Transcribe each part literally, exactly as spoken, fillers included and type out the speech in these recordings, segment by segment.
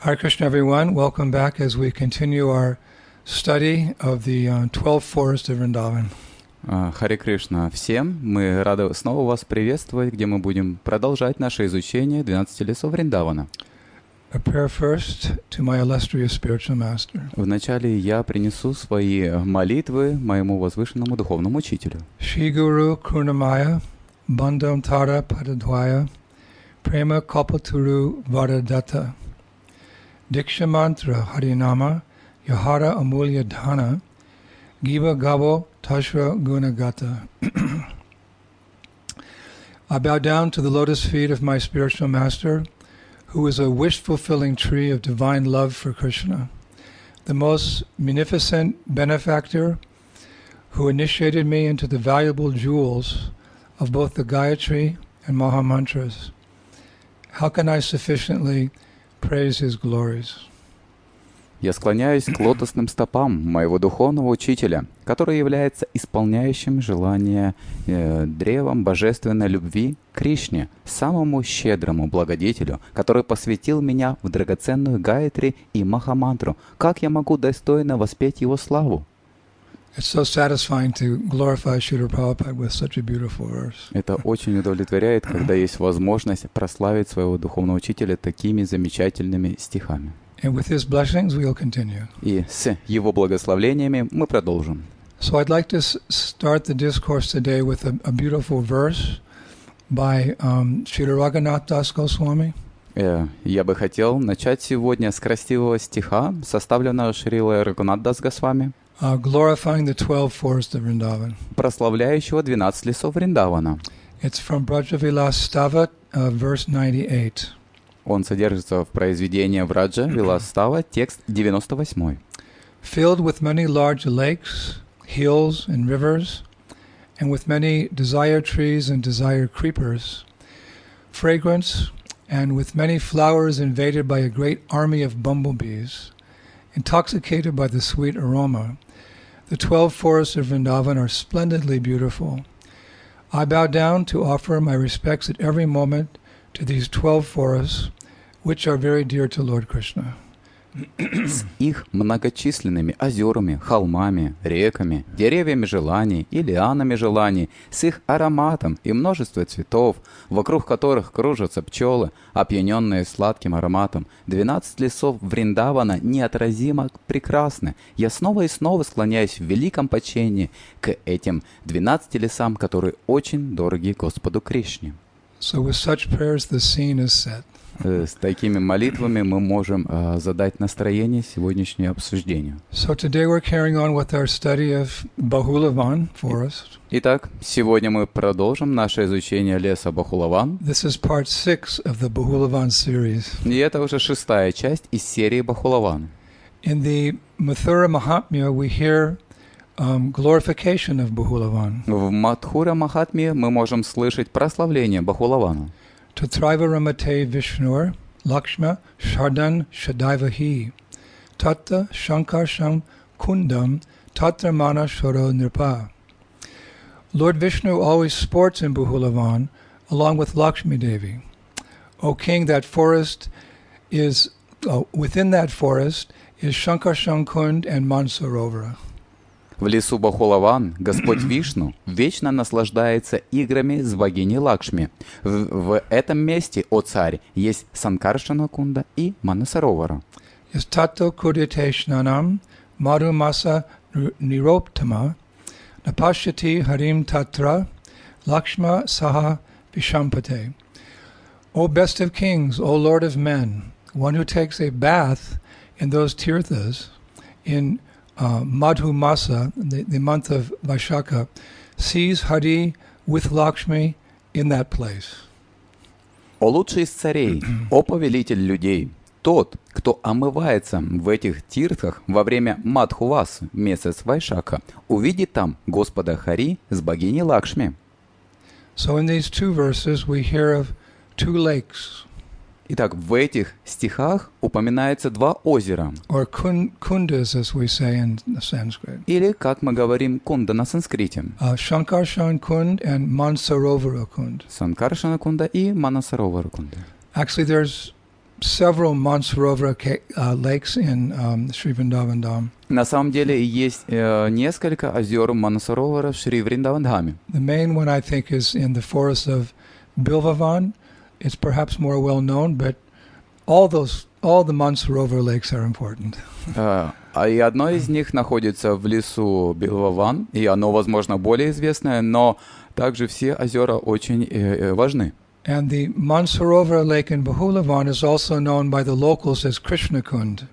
Hare Krishna, everyone. Welcome back as we continue our study of the uh, twelve forests of Vrindavan. Харе Кришна всем. Мы рады снова вас приветствовать, где мы будем продолжать наше изучение двенадцати лесов Вриндавана. A prayer first to my illustrious spiritual master. Вначале я принесу свои молитвы моему возвышенному духовному учителю. Shri Guru Krunamaya Bandham Tara Padadvaya Prema Kalpaturu Varadatta Diksha Mantra Harinama Yahara Amulya Dhana Giva Gavo Tashra Gunagata. I bow down to the lotus feet of my spiritual master, who is a wish-fulfilling tree of divine love for Krishna, the most munificent benefactor who initiated me into the valuable jewels of both the Gayatri and Maha Mantras. How can I sufficiently praise his glories? Я склоняюсь к лотосным стопам моего духовного учителя, который является исполняющим желание э, древом божественной любви Кришне, самому щедрому благодетелю, который посвятил меня в драгоценную Гаятри и Махамантру. Как я могу достойно воспеть его славу? It's so satisfying to glorify Srila Prabhupada with such a beautiful verse. Это очень удовлетворяет, когда есть возможность прославить своего духовного учителя такими замечательными стихами. And with his blessings, we'll continue. И с его благословениями мы продолжим. So I'd like to s- start the discourse today with a, a beautiful verse by um, Srila Raghunath Das Goswami. Э, Я бы хотел начать сегодня с красивого стиха, составленного Шрилой Рагунат Дас Госвами, Uh, glorifying the twelve forests of Vrindavan. прославляющего двенадцать лесов Вриндавана. It's from Brajavilas Stava, uh, verse ninety-eight. Он содержится в произведении Враджа Виластава, текст девяносто восемь. Filled with many large lakes, hills, and rivers, and with many desire trees and desire creepers, fragrance, and with many flowers invaded by a great army of bumblebees, intoxicated by the sweet aroma, the twelve forests of Vrindavan are splendidly beautiful. I bow down to offer my respects at every moment to these twelve forests, which are very dear to Lord Krishna. С их многочисленными озерами, холмами, реками, деревьями желаний и лианами желаний, с их ароматом и множеством цветов, вокруг которых кружатся пчелы, опьяненные сладким ароматом, двенадцать лесов Вриндавана неотразимо прекрасны. Я снова и снова склоняюсь в великом почтении к этим двенадцати лесам, которые очень дороги Господу Кришне. So with such prayers, the scene is set. Э, С такими молитвами мы можем э, задать настроение сегодняшнему обсуждению. So today we're carrying on with our study of Bahulavan forest. Итак, сегодня мы продолжим наше изучение леса Бахулаван. This is part six of the Bahulavan series. И это уже шестая часть из серии Бахулаван. In the Mathura Mahatmya, we hear um, glorification of Bahulavan. В Мадхура Махатме мы можем слышать прославление Бахулавана. Tatraiva Ramate Vishnur, Lakshma Shardan Shadaivahi, Tatta Shankar Sham Kundam, Tatra Mana Shoro Nirpa. Lord Vishnu always sports in Bahulavan along with Lakshmi Devi. O king, that forest is, uh, within that forest is Shankar Shankund and Mansarovara. В лесу Бахулаван Господь Вишну вечно наслаждается играми с богиней Лакшми. В, в этом месте, о царь, есть Санкаршана Кунда и Манасаровара. Is Tato Kudite Shnanam Madhumasa Niroptama Napashyati Harim Tatra Lakshma Saha Vishampate. O best of kings, O lord of men, one who takes a bath in those tirthas in uh, Madhumasa, the, the month of Vaishaka, sees Hari with Lakshmi in that place. О лучший из царей, о повелитель людей, тот, кто омывается в этих тиртхах во время Мадхувасы, месяц Вайшака, увидит там Господа Хари с богиней Лакшми. So in these two verses we hear of two lakes. Итак, в этих стихах упоминается два озера, Or kun, kundas, as we say in Sanskrit. или, как мы говорим, кунда на санскрите. Uh, Shankarshan Kund and Mansarovara Kund. Санкаршана Кунда и Манасаровара Кунда. Actually, there's several Mansarovara ca- uh, lakes in um, Sri Vrindavan Dham. На самом деле есть э, несколько озер Манасаровара в Шри Вриндавандхаме. The main one, I think, is in the forest of Bilvavan. It's perhaps more well known, but all those, all the Mansarovar lakes are important. Э, а и одно из них находится в лесу Билваван, и оно, возможно, более известное, но также все озера очень э, э, важны. And the Mansarovar lake in Bahulavan is also known by the locals as Krishna Kund.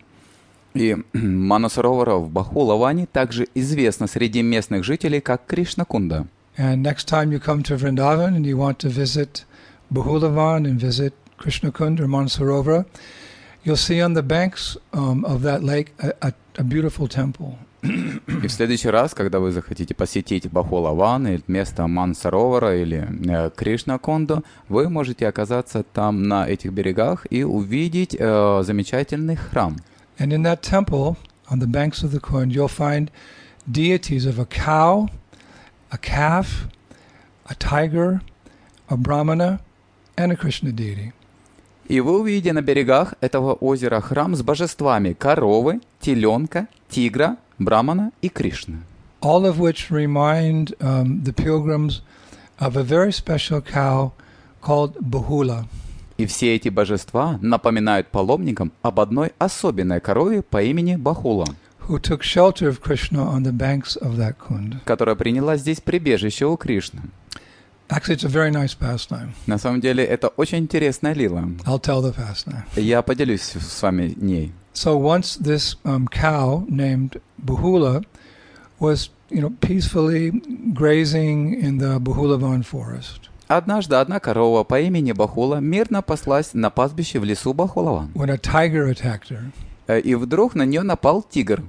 И Манасаровара в Бахулаване также известно среди местных жителей как Кришна-кунда. And next time you come to Vrindavan and you want to visit Bahulavan and visit Krishna Kund or Mansarovara, you'll see on the banks um, of that lake a, a, a beautiful temple. И в следующий раз, когда вы захотите посетить Бахулаван или место Мансаровара или э, Кришна-кунду, вы можете оказаться там на этих берегах и увидеть э, замечательный храм. And in that temple, on the banks of the Kund, you'll find deities of a cow, a calf, a tiger, a brahmana, and a Krishna deity. И вы увидите на берегах этого озера храм с божествами коровы, теленка, тигра, брамана и Кришны. All of which remind um, the pilgrims of a very special cow called Bahula. И все эти божества напоминают паломникам об одной особенной корове по имени Бахула, who took shelter of Krishna on the banks of that Kund. которая приняла здесь прибежище у Кришны. Actually, it's a very nice pastime. На самом деле, это очень интересная лила. I'll tell the pastime. Я поделюсь с вами ней. So once this um, cow named Bahula was, you know, peacefully grazing in the Bahulavan forest. Однажды одна корова по имени Бахула мирно паслась на пастбище в лесу Бахулаван. When a tiger attacked her. И вдруг на нее напал тигр.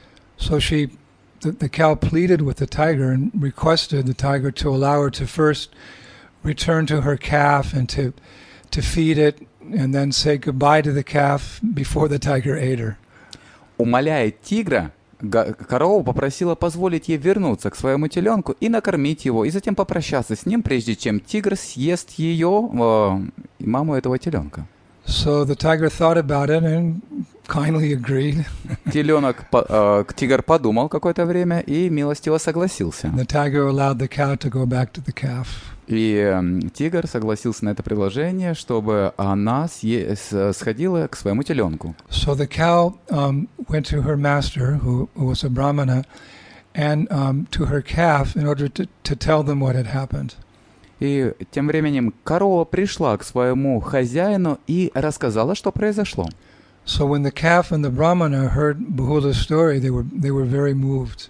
So she, the, the cow pleaded with the tiger and requested the tiger to allow her to first return to her calf and to, to feed it and then say goodbye to the calf before the tiger ate her. Умоляя тигра, корова попросила позволить ей вернуться к своему теленку и накормить его, и затем попрощаться с ним, прежде чем тигр съест ее, э, маму этого теленка. So the tiger thought about it and kindly agreed. Теленок, э, тигр подумал какое-то время и милостиво согласился. The tiger allowed the cow to go back to the calf. И э, тигр согласился на это предложение, чтобы она съе- с- сходила к своему теленку. So the cow um, went to her master, who, who was a brahmana, and um, to her calf in order to, to tell them what had happened. И тем временем корова пришла к своему хозяину и рассказала, что произошло. So when the calf and the brahmana heard Bahula's story, they were they were very moved.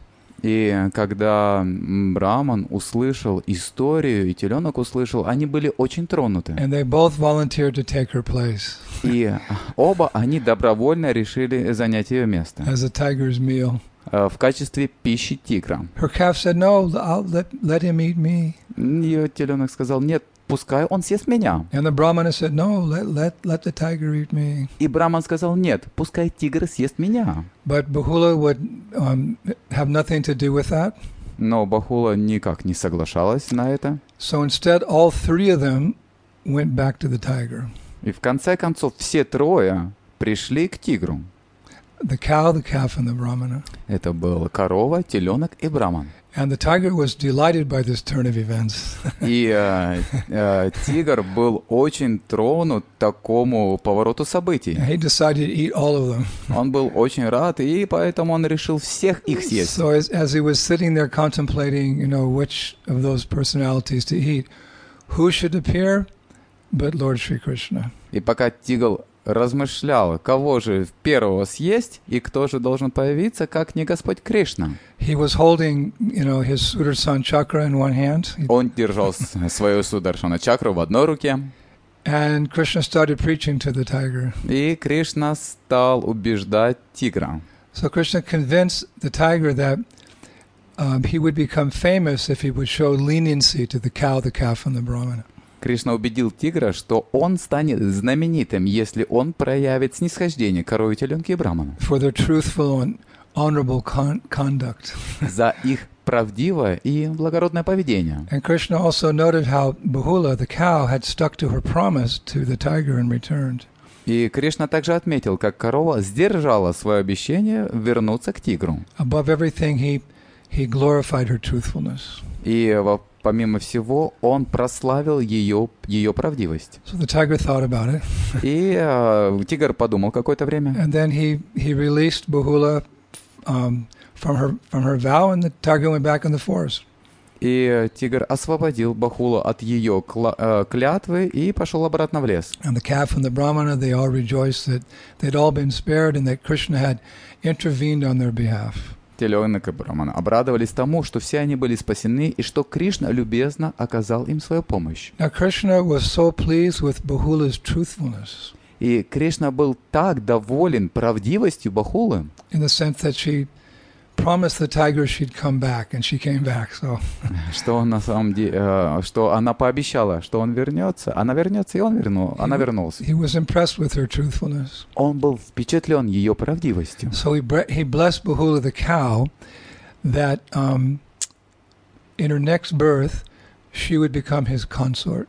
И когда Браман услышал историю, и теленок услышал, они были очень тронуты. And they both volunteered to take her place И оба они добровольно решили занять ее место as a tiger's meal. э, в качестве пищи тигра. Her calf said, "No, I'll let let him eat me." Ее теленок сказал: нет, пускай он съест меня. And the brahmana said, "No, let let let the tiger eat me." И Браман сказал: нет, пускай тигр съест меня. But Bahula would um, have nothing to do with that. Но Бахула никак не соглашалась на это. So instead, all three of them went back to the tiger. И в конце концов все трое пришли к тигру. The cow, the calf, and the brahmana. Это был корова, теленок и Браман. And the tiger was delighted by this turn of events. И э, э, тигр был очень тронут такому повороту событий. He decided to eat all of them. Он был очень рад, и поэтому он решил всех их съесть. So as, as he was sitting there contemplating, you know, which of those personalities to eat, who should appear but Lord Shri Krishna. И пока тигр размышлял, кого же первого съесть и кто же должен появиться, как не Господь Кришна. He was holding, you know, his Sudarshan chakra in one hand. Он держал свою Сударшана чакру в одной руке. And Krishna started preaching to the tiger. И Кришна стал убеждать тигра. So Krishna convinced the tiger that um, he would become famous if he would show leniency to the cow, the calf, and the brahmana. Кришна убедил тигра, что он станет знаменитым, если он проявит снисхождение к корове, теленке и браману. For their truthful and honorable con- conduct. За их правдивое и благородное поведение. And Krishna also noted how Bahula, the cow, had stuck to her promise to the tiger and returned. И Кришна также отметил, как корова сдержала свое обещание вернуться к тигру. Above everything, he, he glorified her truthfulness. И во- помимо всего, он прославил ее, ее правдивость. So the tiger thought about it, И э, тигр подумал какое-то время. and then he, he released Bahula um, from her from her vow, and the tiger went back in the forest. И тигр освободил Бахулу от ее кла- э, клятвы и пошел обратно в лес. And the calf and the brahmana, they all rejoiced that they'd all been spared and that Krishna had intervened on their behalf. Теленок и Брамана обрадовались тому, что все они были спасены и что Кришна любезно оказал им свою помощь. Now Krishna was so pleased with Bahula's truthfulness, И Кришна был так доволен правдивостью Бахулы, in the sense that she promised the tiger she'd come back, and she came back. So что он на самом деле, э, что она пообещала, что он вернется, она вернется, и он вернул, она вернулась. he was impressed with her truthfulness. Он был впечатлен ее правдивостью. So he bre- he blessed Bahula the cow that um, in her next birth she would become his consort.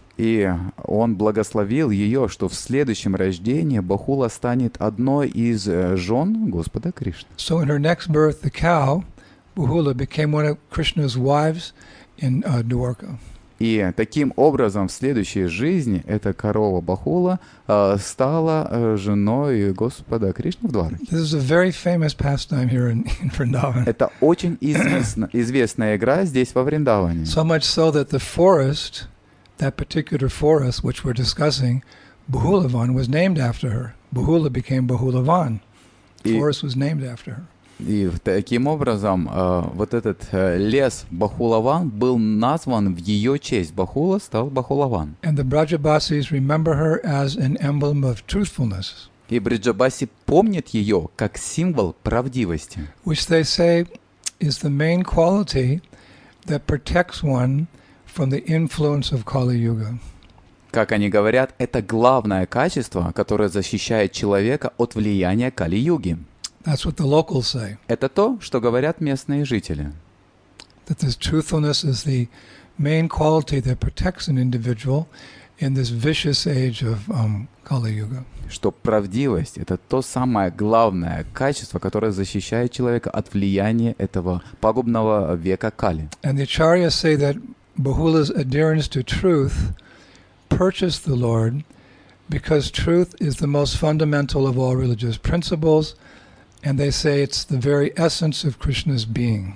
И он благословил ее, что в следующем рождении Бахула станет одной из э, жен Господа Кришны. So in her next birth, the cow, Bahula, became one of Krishna's wives in uh, Dwarka. И таким образом в следующей жизни эта корова Бахула э, стала э, женой Господа Кришны в Двараке. This is a very famous pastime here in, in Vrindavan. Это очень известна, известная игра здесь во Вриндаване. So much so that the forest, that particular forest which we're discussing, Bahulavan, was named after her. Bahula became Bahulavan. The И- forest was named after her. И таким образом э, вот этот э, лес Бахулаван был назван в ее честь. Бахула стал Бахулаван. And the Brajabasis remember her as an emblem of truthfulness, И Бриджабаси помнит ее как символ правдивости, which they say is the main quality that protects one from the influence of Kali Yuga. как они говорят, это главное качество, которое защищает человека от влияния Кали-юги. That's what the locals say, Это то, что говорят местные жители. that this truthfulness is the main quality that protects an individual in this vicious age of um, Kali Yuga. Что правдивость — это то самое главное качество, которое защищает человека от влияния этого пагубного века Кали. And the Acharyas say that Bahula's adherence to truth purchased the Lord because truth is the most fundamental of all religious principles, and they say it's the very essence of Krishna's being.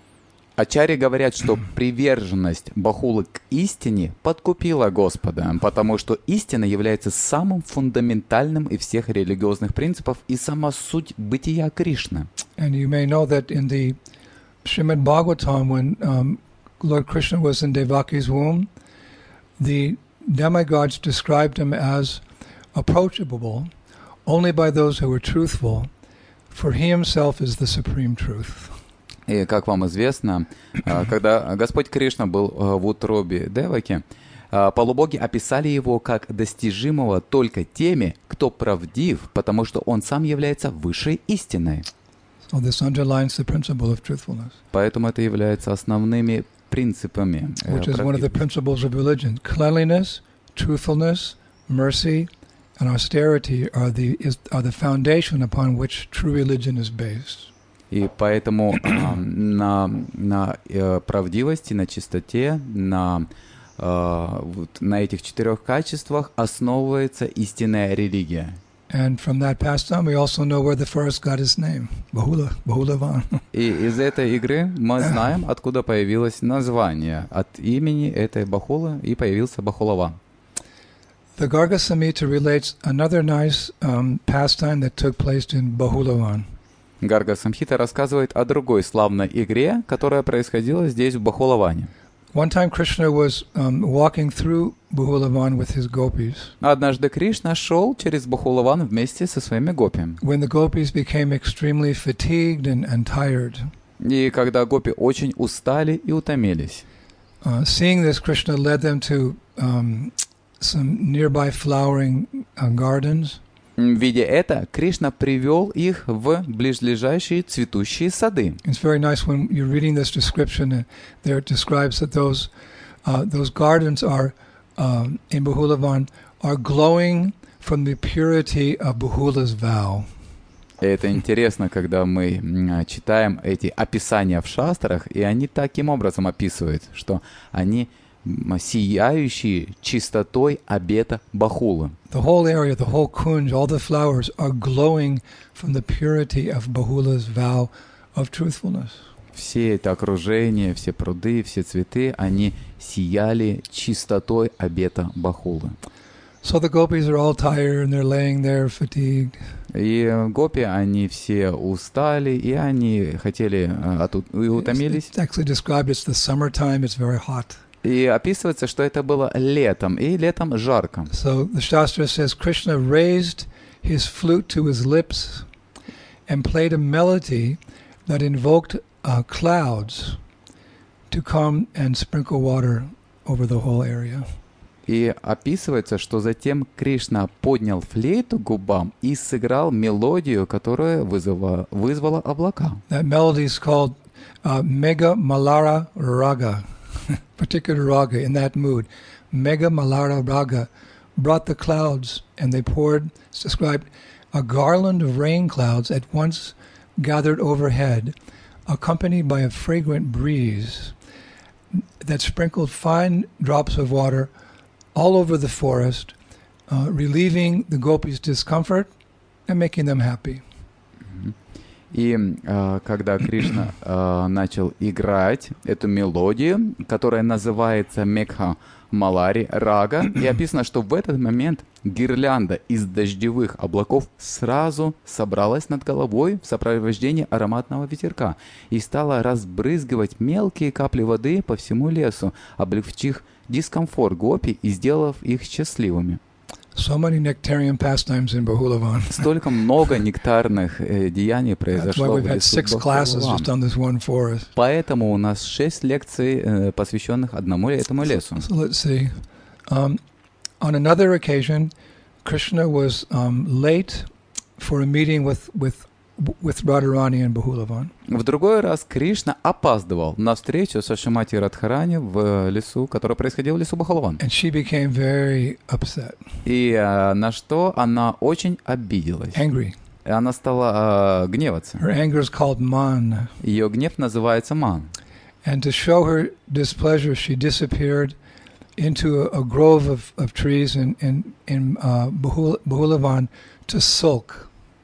Ачарьи говорят, что приверженность Бахулы к истине подкупила Господа, потому что истина является самым фундаментальным из всех религиозных принципов и сама суть бытия Кришны. And you may know that in the Srimad Bhagavatam, when um, Lord Krishna was in Devaki's womb, the demigods described him as approachable only by those who were truthful, for he himself is the supreme truth. И, как вам известно, э, когда Господь Кришна был э, в утробе Деваки, э, полубоги описали его как достижимого только теми, кто правдив, потому что он сам является высшей истиной. So this underlines the principle of truthfulness, Поэтому это является основными принципами э, which is one of the правдивости. principles of religion. Cleanliness, truthfulness, mercy, and austerity are the is, are the foundation upon which true religion is based. И поэтому э, на, на э, правдивости, на чистоте, на, э, вот, на этих четырех качествах основывается истинная религия. And from that pastime, we also know where the forest got its name, Bahula, Bahulavan. И из этой игры мы знаем, откуда появилось название. От имени этой Бахулы и появился Бахулаван. The Garga Samhita relates another nice um, pastime that took place in Bahulavan. Гарга Самхита рассказывает о другой славной игре, которая происходила здесь, в Бахулаване. One time Krishna was um, walking through Bahulavan with his gopis. Однажды Кришна шел через Бахулаван вместе со своими гопи. When the gopis became extremely fatigued and, and tired, И когда гопи очень устали и утомились. uh, seeing this, Krishna led them to um, some nearby flowering uh, gardens. Видя это, Кришна привел их в ближайшие цветущие сады. It's very nice when you're reading this description. Uh, there it describes that those uh, those gardens are um, in Bahulavan are glowing from the purity of Bahula's vow. И это интересно, когда мы м, читаем эти описания в шастрах, и они таким образом описывают, что они м, сияющие чистотой обета Бахулы. The whole area, the whole kunj, all the flowers are glowing from the purity of Bahula's vow of truthfulness. Все это окружение, все пруды, все цветы, они сияли чистотой обета Бахулы. So the gopis are all tired and they're laying there fatigued. И гопи, они все устали, и они хотели, а, оту- и утомились. It's actually described as the summertime, it's very hot. И описывается, что это было летом, и летом жарко. So the Shastra says Krishna raised his flute to his lips and played a melody that invoked uh, clouds to come and sprinkle water over the whole area. И описывается, что затем Кришна поднял флейту к губам и сыграл мелодию, которая вызыва, вызвала облака. That melody is called uh, Mega Malara Raga, particular raga in that mood. Mega Malara Raga brought the clouds and they poured, it's described, a garland of rain clouds at once gathered overhead, accompanied by a fragrant breeze that sprinkled fine drops of water all over the forest, uh, relieving the gopis' discomfort and making them happy. И э, когда Кришна э, начал играть эту мелодию, которая называется Мекха Малари Рага, и описано, что в этот момент гирлянда из дождевых облаков сразу собралась над головой в сопровождении ароматного ветерка и стала разбрызгивать мелкие капли воды по всему лесу, облегчив дискомфорт гопи и сделав их счастливыми. So many nectarian pastimes in Bahulavan. Столько много нектарных э, деяний That's why произошло в we've had лесу six classes Бахулаван. just on this one forest. Поэтому у нас шесть лекций, э, посвященных одному этому лесу. So let's see. Um, on another occasion, Krishna was um, late for a meeting with with with Radharani in Bahulavan. В другой раз Кришна опаздывал на встречу со Шримати Радхарани в лесу, которая происходила в лесу Бахулаван. And she became very upset, И э, на что она очень обиделась. angry. И она стала э, гневаться. Her anger is called man. Ее гнев называется ман. And to show her displeasure, she disappeared into a, a grove of, of trees in in in uh, Bahul- Bahulavan to sulk.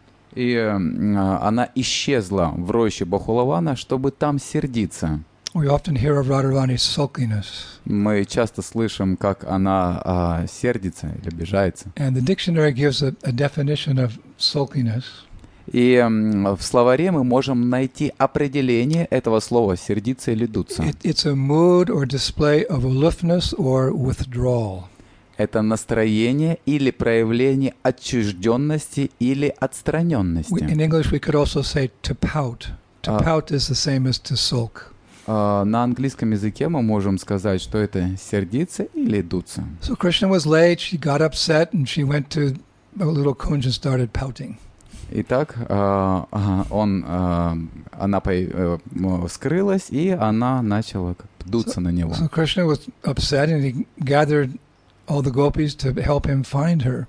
И э, она исчезла в роще Бахулавана, чтобы там сердиться. We often hear of Radharani's sulkiness. Мы часто слышим, как она а, сердится или обижается. And the dictionary gives a, a definition of sulkiness. И м, в словаре мы можем найти определение этого слова «сердиться» или «дуться». It, it's a mood or display of aloofness or withdrawal. Это настроение или проявление отчужденности или We, отстраненности. in English, we could also say to pout. To Ah. pout is the same as to sulk. А, на английском языке мы можем сказать, что это сердиться или дуться. So Krishna was late. She got upset and she went to a little kunj and started pouting. Итак, а, ага, он, а, она по- э, м, скрылась, и она начала как бы дуться на него. So Krishna was upset and he gathered all the gopis to help him find her.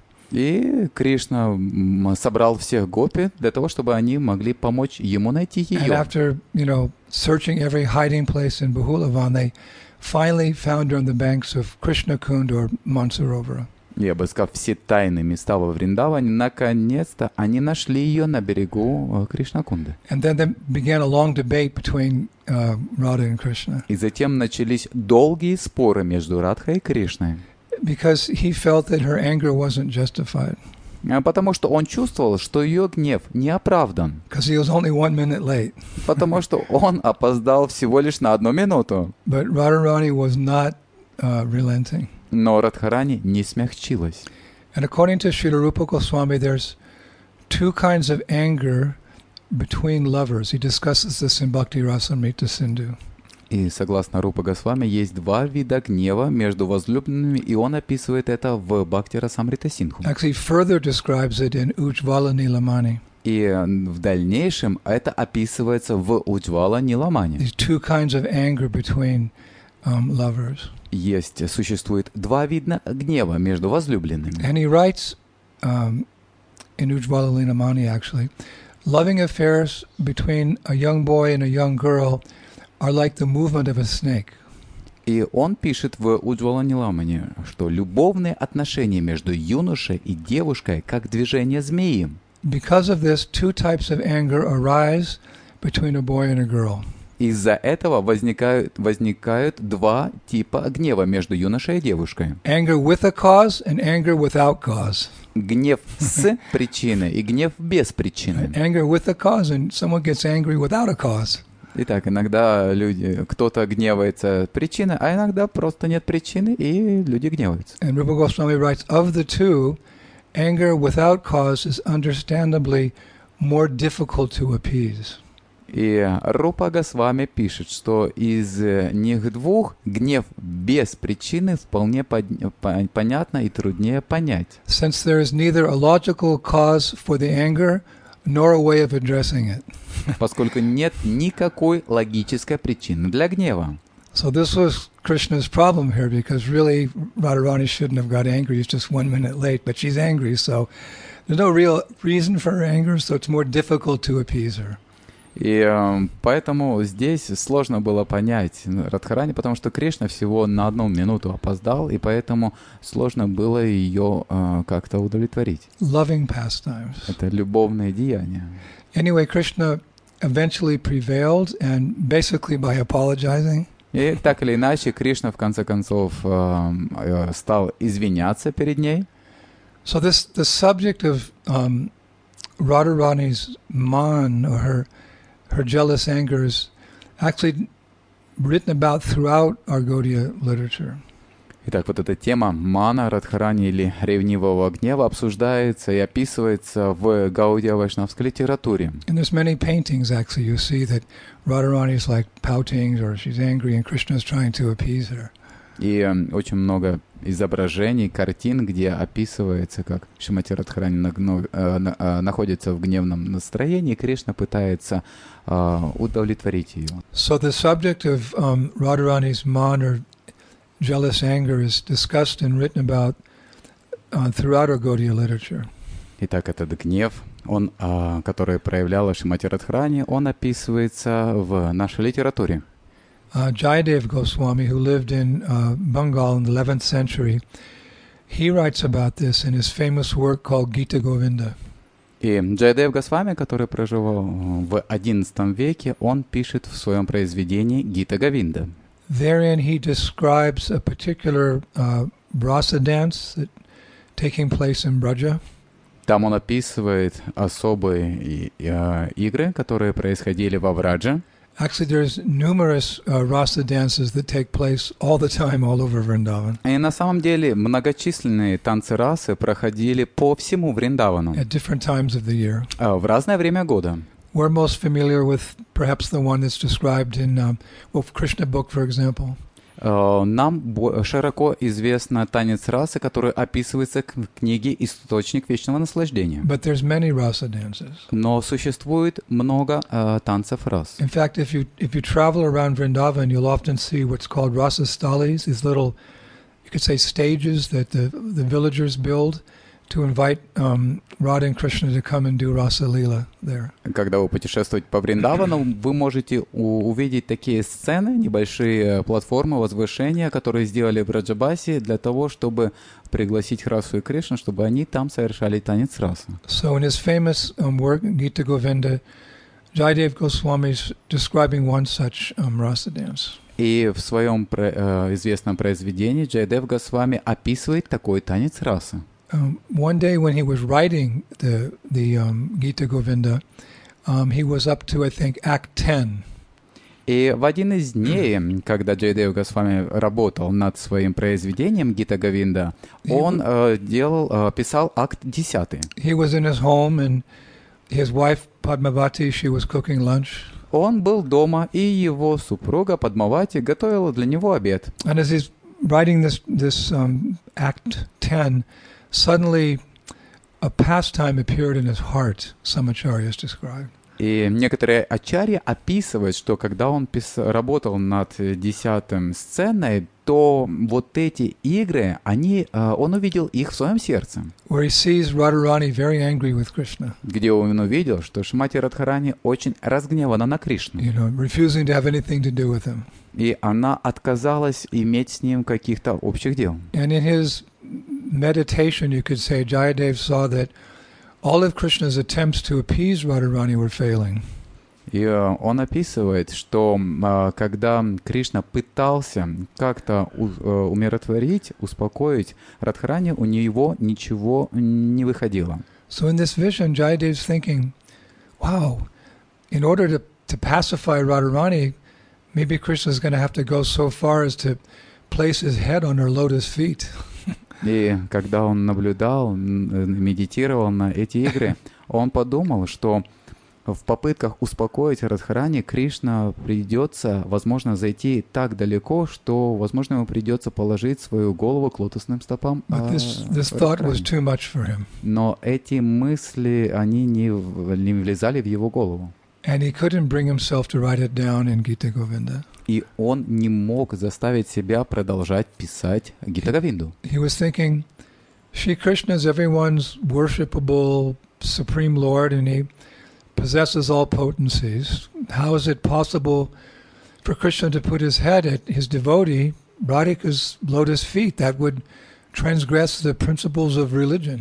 И Кришна м, собрал всех гопи для того, чтобы они могли помочь ему найти And ее. after, you know, searching every hiding place in Bahulavan, they finally found her on the banks of Krishna Kund or Mansarovara. И обыскав все тайные места во Вриндаване, наконец-то они нашли ее на берегу э, Кришнакунды. And then there began a long debate between uh, Radha and Krishna И затем начались долгие споры между Радхой и Кришной. because he felt that her anger wasn't justified А, Потому что он чувствовал, что ее гнев не оправдан. because he was only one minute late. Потому что он опоздал всего лишь на одну минуту. But Radharani was not uh, relenting. Но Радхарани не смягчилась. And according to Srila Rupa Goswami, there's two kinds of anger between lovers. He discusses this in Bhakti Rasamrita Sindhu. И согласно Рупа Госвами, есть два вида гнева между возлюбленными, и он описывает это в Бхакти Расамрита Синдху. Actually, further describes it in Ujjvala Nilamani. И э, в дальнейшем это описывается в Уджвала Ниламане. These two kinds of anger between um, lovers. Есть, существует два вида гнева между возлюбленными. And he writes um, in Ujjvala Leelamani, actually, loving affairs between a young boy and a young girl are like the movement of a snake. И он пишет в Уджвала Ниламани, что любовные отношения между юношей и девушкой как движение змеи. Because of this, two types of anger arise between a boy and a girl. Из-за этого возникают, возникают два типа гнева между юношей и девушкой. Anger with a cause and anger without cause. Гнев с причиной и гнев без причины. Anger with a cause, and someone gets angry without a cause. Итак, иногда люди, кто-то гневается причиной, а иногда просто нет причины, и люди гневаются. And Rupa Goswami writes, of the two, anger without cause is understandably more difficult to appease. И Рупа Госвами пишет, что из них двух гнев без причины вполне под- понятно и труднее понять. Since there is neither a logical cause for the anger nor a way of addressing it. Поскольку нет никакой логической причины для гнева. So this was Krishna's problem here, because really Radharani shouldn't have got angry. He's just one minute late, but she's angry, so there's no real reason for her anger, so it's more difficult to appease her. И э, поэтому здесь сложно было понять Радхарани, потому что Кришна всего на одну минуту опоздал, и поэтому сложно было ее э, как-то удовлетворить. Loving pastimes. Это любовные деяния. Anyway, Krishna eventually prevailed, and basically by apologizing, И так или иначе, Кришна в конце концов э, э, стал извиняться перед ней. so this the subject of um, Radharani's man, or her her jealous anger, is actually written about throughout our Gaudiya literature. Итак, вот эта тема мана, радхарани или ревнивого гнева обсуждается и описывается в Гаудия Вайшнавской литературе. And there's many paintings actually you see that Radharani is like pouting, or she's angry and Krishna is trying to appease her. И э, очень много изображений, картин, где описывается, как Шримати Радхарани нагно- э, на- э, находится в гневном настроении, и Кришна пытается э, удовлетворить ее. So the subject of um, Radharani's man, or jealous anger, is discussed and written about uh, throughout our Gaudiya literature. Итак, этот гнев, он, э, который проявляла Шримати Радхарани, он описывается в нашей литературе. Uh, Jayadev Goswami, who lived in uh, Bengal in the eleventh century, he writes about this in his famous work called Gita Govinda. И Джайадев Госвами, который проживал в одиннадцатом веке, он пишет в своем произведении Гита Говинда. Therein he describes a particular uh, rasa dance that taking place in Braja. Там он описывает особые и, э, игры, которые происходили во Врадже. Actually, there's numerous uh, rasa dances that take place all the time all over Vrindavan И на самом деле многочисленные танцы расы проходили по всему Вриндавану at different times of the year. э, в разное время года. We're most familiar with perhaps the one that's described in, um, well, Krishna book, for example. Э, Нам бо- широко известно танец расы, который описывается к- в книге «Источник вечного наслаждения». But there's many rasa dances. Но существует много э, танцев рас. In fact, if you if you travel around Vrindavan, you'll often see what's called rasa stalis, these little, you could say, stages that the the villagers build to invite um, Radha and Krishna to come and do rasa lila there. Когда вы путешествуете по Вриндавану, вы можете у- увидеть такие сцены, небольшие платформы, возвышения, которые сделали в Раджабасе для того, чтобы пригласить Расу и Кришну, чтобы они там совершали танец расы. So in his famous um, work, Gita Govinda, Jayadev Goswami is describing one such um, rasa dance. И в своем про- э, известном произведении Джайадев Госвами описывает такой танец расы. Um, one day when he was writing the the um, Gita Govinda, um, he was up to, I think, Act ten. И в один из дней, когда Джайадев Госвами работал над своим произведением Гита Говинда, он э, делал, э, писал акт десятый. He was in his home, and his wife Padmavati, she was cooking lunch. Он был дома, и его супруга Падмавати готовила для него обед. And as he's writing this this um, Act ten, suddenly a pastime appeared in his heart. Some acharyas described. И некоторые ачарьи описывают, что когда он пис... работал над десятым сценой, то вот эти игры, они, он увидел их в своем сердце. Where he sees Radharani very angry with Krishna. Где он увидел, что Шримати Радхарани очень разгневана на Кришну. You know, refusing to have anything to do with him. И она отказалась иметь с ним каких-то общих дел. And in his meditation, you could say, Jayadev saw that all of Krishna's attempts to appease Radharani were failing. И он описывает, что когда Кришна пытался как-то умиротворить, успокоить Радхарани, у него ничего не выходило. So in this vision, Jayadev's thinking, wow, in order to, to pacify Radharani, maybe Krishna is going to have to go so far as to place his head on her lotus feet. И когда он наблюдал, медитировал на эти игры, он подумал, что в попытках успокоить Радхарани Кришна придется, возможно, зайти так далеко, что, возможно, ему придется положить свою голову к лотосным стопам. But this, this thought was too much for him. Но эти мысли, они не, не влезали в его голову. And he couldn't bring himself to write it down in Gita Govinda. И он не мог заставить себя продолжать писать Гита Говинду. He was thinking, Shri Krishna is everyone's worshipable supreme Lord, and he possesses all potencies. How is it possible for Krishna to put his head at his devotee, Radhika's lotus feet? That would transgress the principles of religion.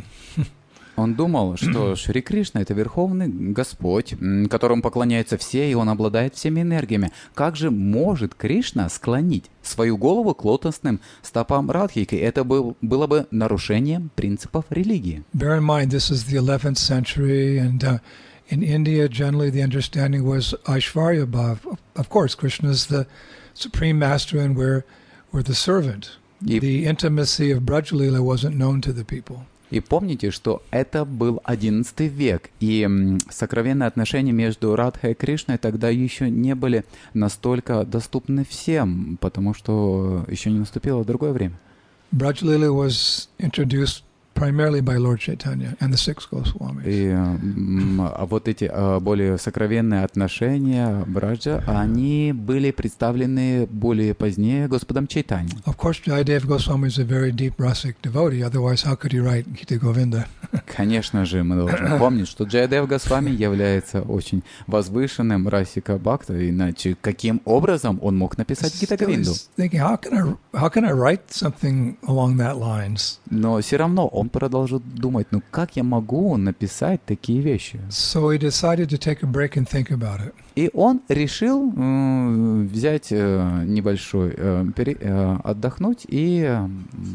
Он думал, что Шри Кришна — это Верховный Господь, которому поклоняются все, и Он обладает всеми энергиями. Как же может Кришна склонить свою голову к лотосным стопам Радхики? Это был, было бы нарушением принципов религии. Bear in mind, this is the eleventh century, and uh, in India, generally the understanding was Aishvarya Bhav. Of course, Krishna is the supreme master, and we're, we're the servant. И... The intimacy of Braj Leela wasn't known to the people. И помните, что это был одиннадцатый век, и м, сокровенные отношения между Радхой и Кришной тогда еще не были настолько доступны всем, потому что еще не наступило другое время. Braj Leela was introduced primarily by Lord Chaitanya and the six Goswamis. И м, а вот эти а, более сокровенные отношения Браджа, они были представлены более позднее Господом Чайтаньей. Of course, Jayadev Goswami is a very deep rasic devotee. Otherwise, how could he write Gita Govinda? Конечно же, мы должны помнить, что Джайадев Госвами является очень возвышенным расика бхакта, иначе каким образом он мог написать Гита Говинду? Thinking, how can I, how can I write something along that lines? Но все равно он продолжил думать, ну как я могу написать такие вещи? So he decided to take a break and think about it. И он решил э, взять э, небольшой, э, пере, э, отдохнуть и э,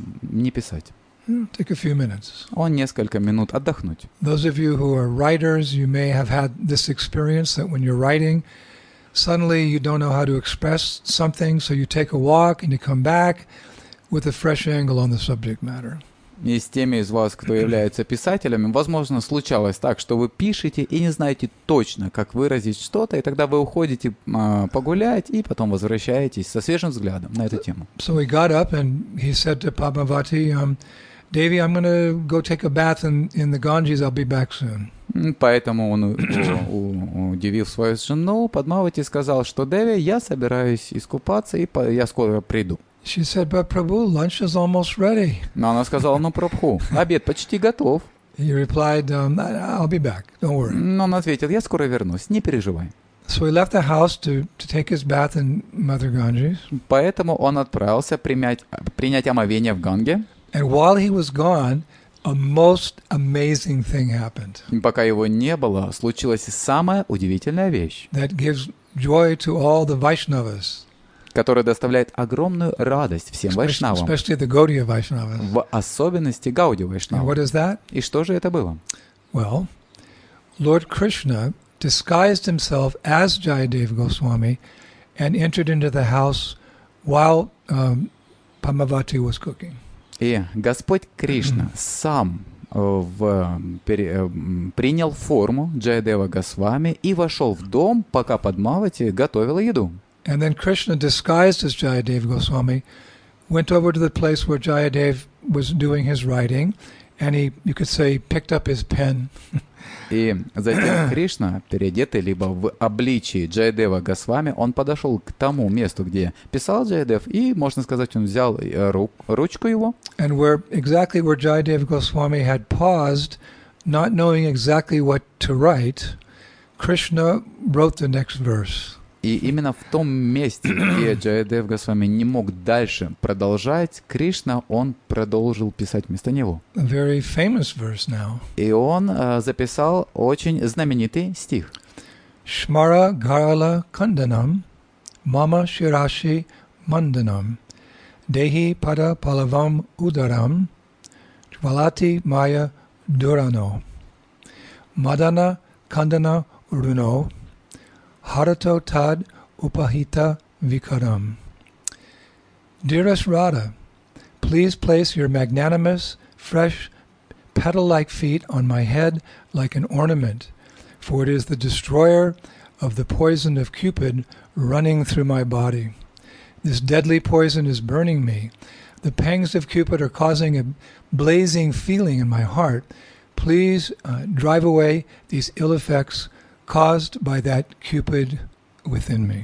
не писать. Take a few minutes. Он несколько минут отдохнуть. Those of you who are writers, you may have had this experience that when you're writing, suddenly you don't know how to express something, so you take a walk and you come back with a fresh angle on the subject matter. И с теми из вас, кто является писателями, возможно, случалось так, что вы пишете и не знаете точно, как выразить что-то, и тогда вы уходите а, погулять и потом возвращаетесь со свежим взглядом на эту тему. So he got up and he said to Padmavati, um, Devi, I'm going to go take a bath in, in the Ganges, I'll be back soon. Поэтому он, у, у, удивив свою жену, Падмавати сказал, что Деви, я собираюсь искупаться, и по, я скоро приду. She said, but Prabhu, lunch is almost ready. Но она сказала, ну, Прабху, обед почти готов. He replied, um, I'll be back, don't worry. Но он ответил, я скоро вернусь, не переживай. So he left the house to, to take his bath in Mother Ganges. Поэтому он отправился принять, принять омовение в Ганге. And while he was gone, a most amazing thing happened. Пока его не было, случилась самая удивительная вещь, That gives joy to all the Vaishnavas. Которая доставляет огромную радость всем вайшнавам, especially the Gaudiya Vaishnavas. в особенности Гауди And вайшнавам. what is that? И что же это было? Well, Lord Krishna disguised himself as Jayadev Goswami and entered into the house while um, Padmavati was cooking. И Господь Кришна сам в, пере, принял форму Джаядева Госвами и вошел в дом, пока Падмавати готовила еду. And then Krishna, disguised as Jayadev Goswami, went over to the place where Jayadev was doing his writing, and he, you could say, picked up his pen И затем Кришна, переодетый либо в обличии Джаядева Госвами, он подошел к тому месту, где писал Джаядев, и, можно сказать, он взял ру- ручку его. And where exactly where Jayadeva Goswami had paused, not knowing exactly what to write, Krishna wrote the next verse. И именно в том месте, где Джаядев Госвами не мог дальше продолжать, Кришна, он продолжил писать вместо него. A very famous verse now. И он э, записал очень знаменитый стих. Shmara Garala Kandanam Mama Shirashi Mandanam Dehi Pada Palavam Udaram Jvalati Maya Durano Madana Kandana Runo Harato Tad Upahita Vikaram. Dearest Radha, please place your magnanimous, fresh, petal-like feet on my head like an ornament, for it is the destroyer of the poison of Cupid running through my body. This deadly poison is burning me. The pangs of Cupid are causing a blazing feeling in my heart. Please uh, drive away these ill effects caused by that Cupid within me.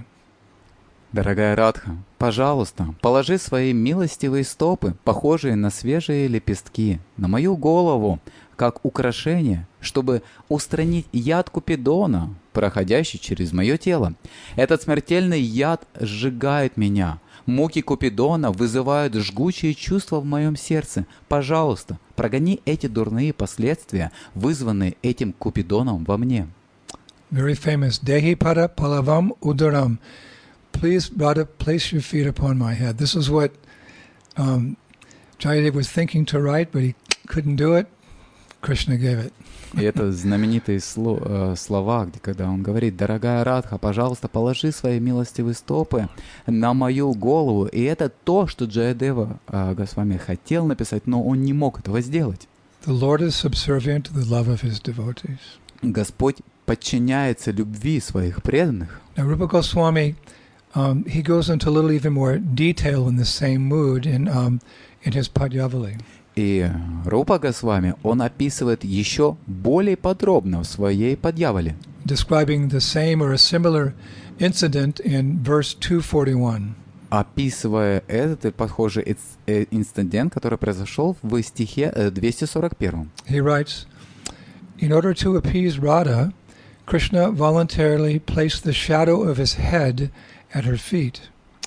Дорогая Радха, пожалуйста, положи свои милостивые стопы, похожие на свежие лепестки, на мою голову, как украшение, чтобы устранить яд Купидона, проходящий через мое тело. Этот смертельный яд сжигает меня. Муки Купидона вызывают жгучие чувства в моем сердце. Пожалуйста, прогони эти дурные последствия, вызванные этим Купидоном во мне. Very famous. Dehi pada palavam udaram. Please, Radha, place your feet upon my head. This is what um, Jayadeva was thinking to write, but he couldn't do it. Krishna gave it. И это знаменитые сло, э, слова, где когда он говорит: «Дорогая Радха, пожалуйста, положи свои милостивые стопы на мою голову». И это то, что Джаядева э, Госвами хотел написать, но он не мог этого сделать. The Lord is subservient to the love of his devotees. Господь подчиняется любви своих преданных. Now, Rupa Goswami, um, he goes into a little even more detail in the same mood in um, in his Padyavali. И Рупа Госвами, он описывает еще более подробно в своей Падьявале, describing the same or a similar incident in verse two forty-one. описывая этот и похожий инцидент, который произошел в стихе двести сорок один. He writes, in order to appease Radha, Krishna voluntarily placed the shadow of his head at her feet.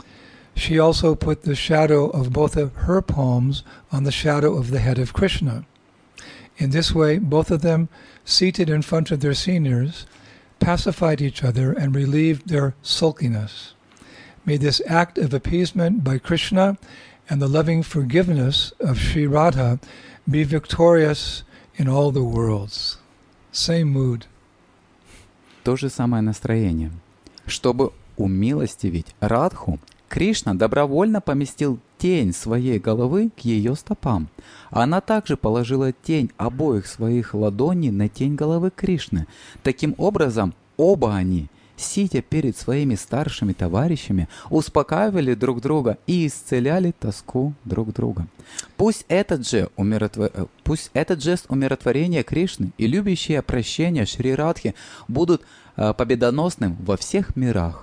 She also put the shadow of both of her palms on the shadow of the head of Krishna. In this way, both of them, seated in front of their seniors, pacified each other and relieved their sulkiness. May this act of appeasement by Krishna and the loving forgiveness of Sri Radha be victorious in all the worlds. Same mood. То же самое настроение. Чтобы умилостивить Радху, Кришна добровольно поместил тень своей головы к ее стопам. Она также положила тень обоих своих ладоней на тень головы Кришны. Таким образом, оба они, сидя перед своими старшими товарищами, успокаивали друг друга и исцеляли тоску друг друга. Пусть этот же умиротвор... Пусть этот жест умиротворения Кришны и любящее прощение Шри Радхи будут э, победоносным во всех мирах.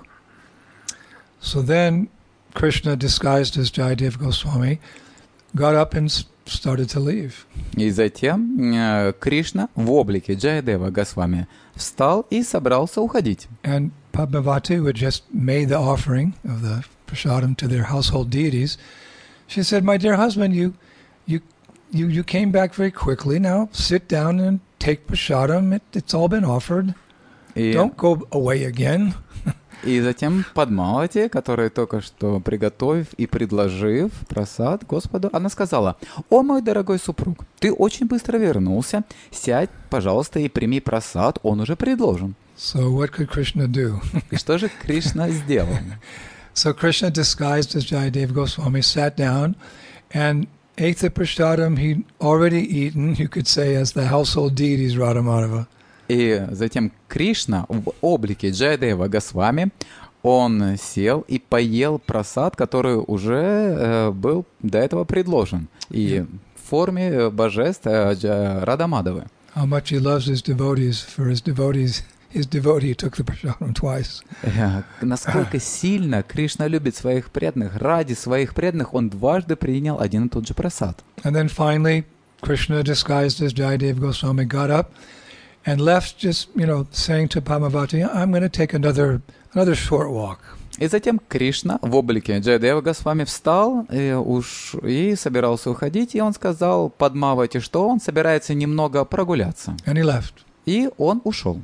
So then Krishna, disguised as Jayadeva Goswami, got up and started to leave. И затем э, Кришна в облике Джаядева Госвами встал и собрался уходить. And Padmavati, who had just made the offering of the prasadam to their household deities, she said, "My dear husband, you, you, you, you came back very quickly. Now sit down and take prasadam. It, it's all been offered. И... Don't go away again." И затем Падмавати, которая только что приготовив и предложив прасад Господу, она сказала: «О, мой дорогой супруг, ты очень быстро вернулся. Сядь, пожалуйста, и прими прасад, он уже предложен». So what could Krishna do? И что же Кришна сделал? So Krishna, disguised as Jayadeva Goswami, sat down and ate the prasadam he'd already eaten, you could say, as the household deities Radha Madhava. И затем Кришна в облике Джаядева Госвами, он сел и поел прасад, который уже э, был до этого предложен, и в форме божеств э, Рада Мадхавы. how much he loves his devotees. For his devotees, his devotee took the prasadam twice. Э, Насколько сильно Кришна любит своих преданных. Ради своих преданных он дважды принял один и тот же прасад. And then finally, Krishna, disguised as Jayadev Goswami, got up and left, just, you know, saying to Padmavati, I'm going to take another another short walk. И затем Кришна в облике Джайадева Госвами встал и, уж, и собирался уходить, и он сказал Падмавати, что он собирается немного прогуляться. And he left. И он ушел.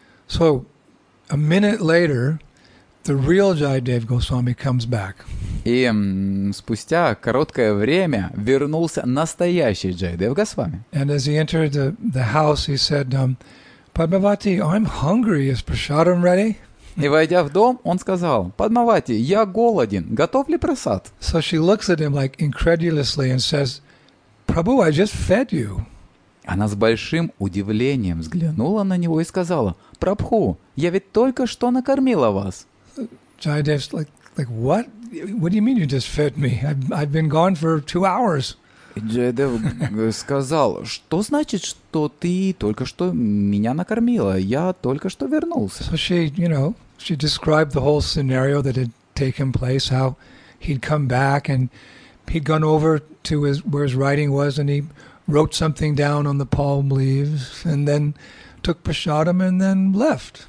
So, a minute later, the real Jayadev Goswami comes back. И м, спустя короткое время вернулся настоящий Джайадев Госвами. And as he entered the, the house, he said, um, Padmavati, I'm hungry. Is prasadam ready? И, войдя в дом, он сказал, Падмавати, я голоден, готов ли прасад? So she looks at him like incredulously and says, Prabhu, I just fed you. Она с большим удивлением взглянула на него и сказала, Прабху, я ведь только что накормила вас. Jayadev's like, like, what? What do you mean you just fed me? I've, I've been gone for two hours. И Джайадев сказал, что значит, что ты только что меня накормила? Я только что вернулся. So she, you know, she described the whole scenario that had taken place, how he'd come back and he'd gone over to his where his writing was and he wrote something down on the palm leaves and then took prasadam and then left.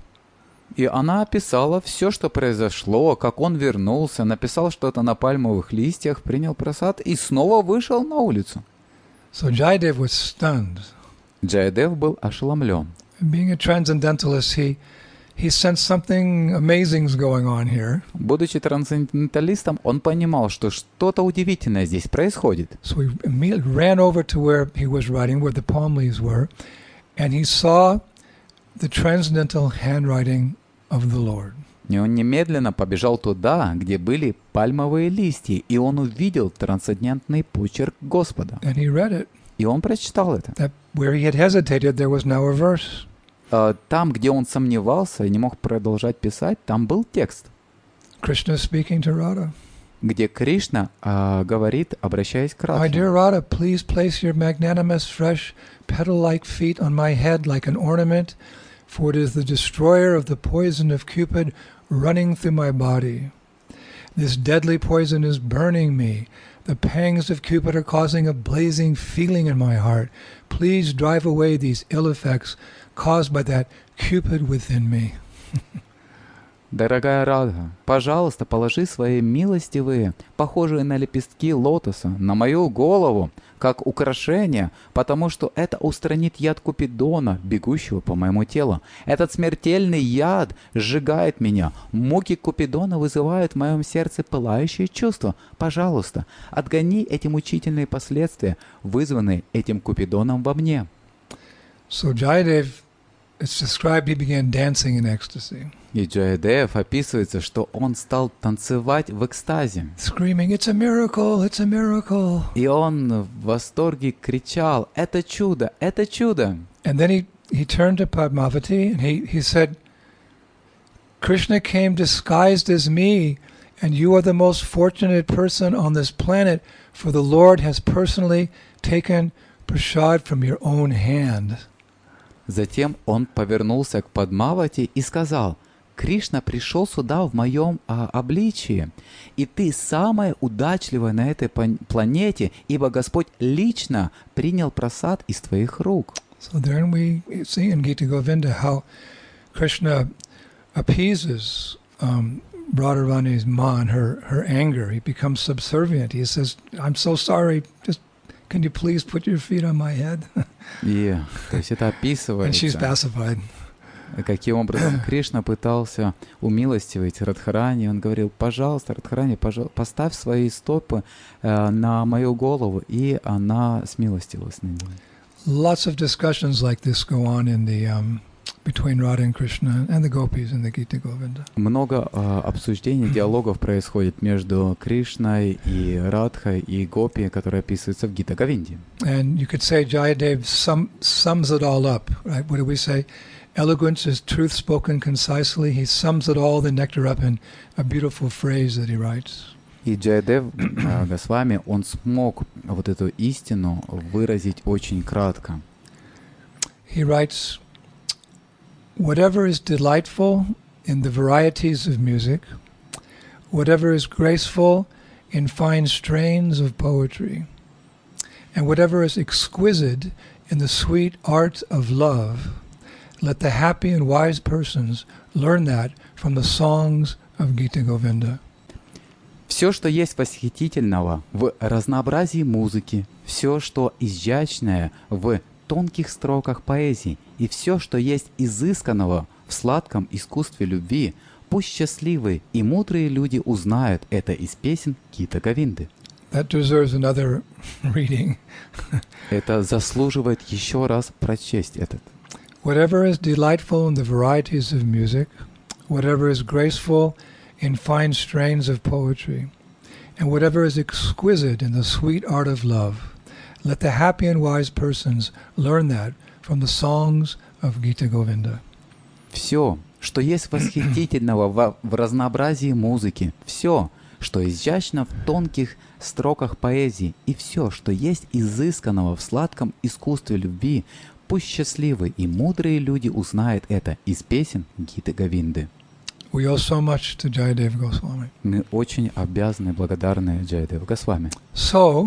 И она описала все, что произошло, как он вернулся, написал что-то на пальмовых листьях, принял прасад и снова вышел на улицу. So Jayadev was stunned. Джайадев был ошеломлен. Being a transcendentalist, he he sensed something amazing's going on here. Будучи трансценденталистом, он понимал, что что-то удивительное здесь происходит. So he immediately ran over to where he was writing, where the palm leaves were, and he saw the transcendental handwriting of the Lord. И он немедленно побежал туда, где были пальмовые листья, и он увидел трансцендентный почерк Господа. And he read it. И он прочитал это. That where he had hesitated, there was now a verse. А там, где он сомневался и не мог продолжать писать, там был текст, Krishna speaking to Radha. где Кришна а, говорит, обращаясь к My Радхе. dear Radha, please place your magnanimous, fresh, petal-like feet on my head like an ornament, for it is the destroyer of the poison of Cupid running through my body. This deadly poison is burning me. The pangs of Cupid are causing a blazing feeling in my heart. Please drive away these ill effects caused by that Cupid within me. Дорогая Радха, пожалуйста, положи свои милостивые, похожие на лепестки лотоса, на мою голову, как украшение, потому что это устранит яд Купидона, бегущего по моему телу. Этот смертельный яд сжигает меня. Муки Купидона вызывают в моем сердце пылающие чувства. Пожалуйста, отгони эти мучительные последствия, вызванные этим Купидоном во мне. So Jayadev, it's described he began dancing in ecstasy. И Джайадев описывается, что он стал танцевать в экстазе. Screaming, it's a miracle, it's a miracle. И он в восторге кричал, это чудо, это чудо. And then he, he turned to Padmavati and he, he said, Krishna came disguised as me, and you are the most fortunate person on this planet, for the Lord has personally taken prasad from your own hand. Затем он повернулся к Падмавати и сказал, Кришна пришел сюда в моем а, обличии, и ты самая удачливая на этой планете, ибо Господь лично принял прасад из твоих рук. So then we see in Gita Govinda how Krishna appeases um, Radharani's man, her, her anger. He becomes subservient. He says, I'm so sorry, just can you please put your feet on my head? И, то есть это And she's описывается, pacified. каким образом Кришна пытался умилостивить Радхарани. Он говорил, пожалуйста, Радхарани, пожалуйста, поставь свои стопы э, на мою голову, и она смилостилась на него. Lots of discussions like this go on in the um, between Radha and Krishna and the gopis in the Gita Govinda. Много э, обсуждений, диалогов происходит между Кришной и Радхой и Гопи, которые описываются в Гита Говинде. And you could say Jayadev sum, sums it all up, right? What do we say? Eloquence is truth spoken concisely. He sums it all, the nectar up in a beautiful phrase that he writes. И Джайадев э, Госвами, он смог вот эту истину выразить очень кратко. he writes, "Whatever is delightful in the varieties of music, whatever is graceful in fine strains of poetry, and whatever is exquisite in the sweet art of love, let the happy and wise persons learn that from the songs of Gita Govinda." Все, что есть восхитительного в разнообразии музыки, все, что изящное в тонких строках поэзии, и все, что есть изысканного в сладком искусстве любви, пусть счастливые и мудрые люди узнают это из песен Гита Говинды. That deserves another reading. Это заслуживает еще раз прочесть этот. Whatever is delightful in the varieties of music, whatever is graceful in fine strains of poetry, and whatever is exquisite in the sweet art of love, let the happy and wise persons learn that from the songs of Gita Govinda. Все, что есть восхитительного в, в разнообразии музыки, все, что изящно в тонких строках поэзии, и все, что есть изысканного в сладком искусстве любви, пусть счастливые и мудрые люди узнают это из песен Гиты Говинды. We owe so much to Jayadev Goswami. Мы очень обязаны и благодарны Джайадеву Госвами. So,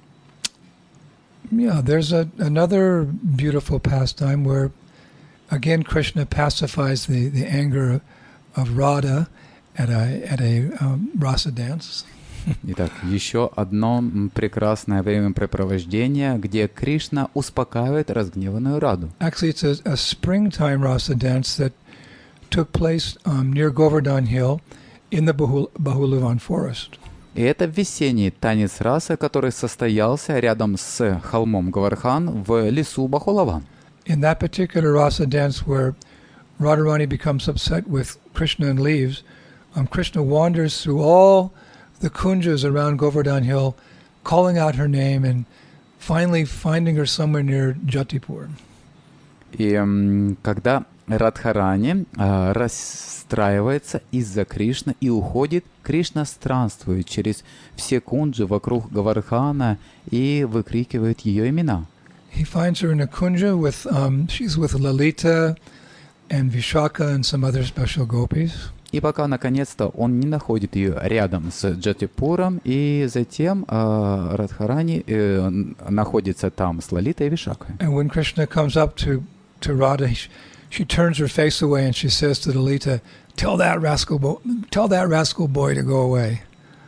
yeah, there's a, another beautiful pastime where, again, Krishna pacifies the, the anger of Radha at a, at a um, rasa dance. Итак, еще одно прекрасное времяпрепровождение, где Кришна успокаивает разгневанную Раду. Actually, it's a, a springtime rasa dance that took place um, near Govardhan Hill in the Bahul- Bahulivan forest. И это весенний танец расы, который состоялся рядом с холмом Гавардхан в лесу Бахулаван. In that particular rasa dance where Radharani becomes upset with Krishna and leaves, um, Krishna wanders through all the kunjas around Govardhan Hill, calling out her name and finally finding her somewhere near Jatipur. И м, когда Радхарани а, расстраивается из-за Кришны и уходит, Кришна странствует через все кунджи вокруг Гавардхана и выкрикивает ее имена. He finds her in a kunja with, um, she's with Lalita and Vishaka and some other special gopis. И пока, наконец-то, он не находит ее рядом с Джатипуром, и затем э, Радхарани э, находится там с Лалитой и Вишакой. And when Krishna comes up to, to Radha, she, she turns her face away and she says to Lalita, "Tell that rascal, bo- tell that rascal boy to go away."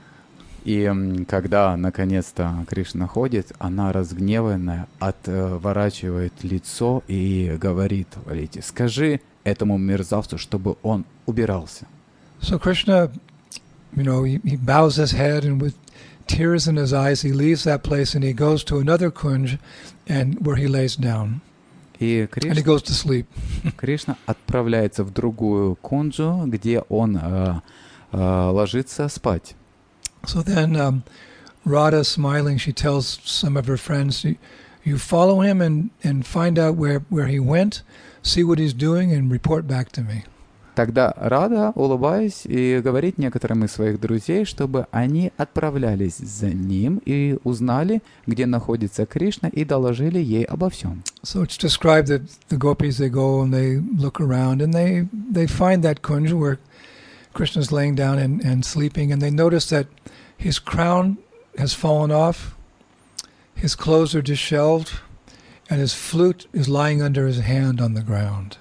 И м, когда, наконец-то, Кришна ходит, она разгневанная, отворачивает лицо и говорит Лалите: «Скажи этому мерзавцу, чтобы он убирался». So Krishna, you know, he, he bows his head and with tears in his eyes, he leaves that place and he goes to another kunj and where he lays down. И And he Кришна, goes to sleep. Кришна отправляется в другую кунджу, где он э, э, ложится спать. So then um, Radha, smiling, she tells some of her friends, you, you follow him and, and find out where, where he went, see what he's doing, and report back to me. Тогда Рада, улыбаясь, и говорит некоторым из своих друзей, чтобы они отправлялись за ним и узнали, где находится Кришна, и доложили ей обо всем. So it's described that the gopis, they go and they look around and they, they find that kunj where Krishna's laying down and, and sleeping, and they notice that his crown has fallen off, his clothes are disheveled, and his flute is lying under his hand on the ground.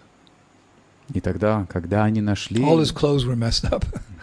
И тогда, когда они нашли... All his clothes were messed up.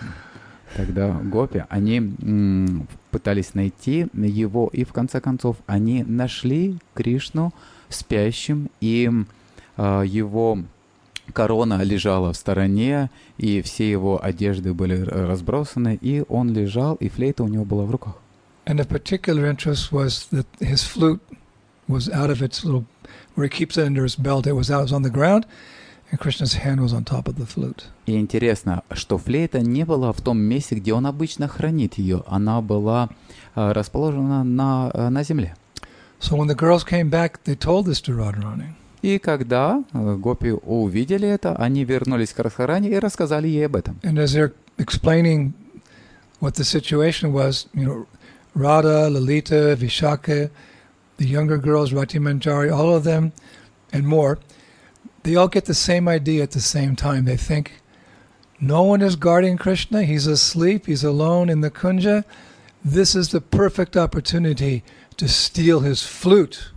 Тогда гопи, они м, пытались найти его, и в конце концов они нашли Кришну спящим, и э, его корона лежала в стороне, и все его одежды были разбросаны, и он лежал, и флейта у него была в руках. And of particular interest was that his flute was out of its little, where he keeps it under his belt, it was out, it was on the ground, and Krishna's hand was on top of the flute. И интересно, что флейта не была в том месте, где он обычно хранит ее, она была э, расположена на, э, на земле. So when the girls came back, they told this to Radharani. И когда э, гопи увидели это, они вернулись к Радхарани и рассказали ей об этом. And as they're explaining what the situation was, you know, Radha, Lalita, Vishaka, the younger girls, Rati Manjari, all of them, and more, they all get the same idea at the same time. They think, no one is guarding Krishna, he's asleep, he's alone in the kunja. This is the perfect opportunity to steal his flute.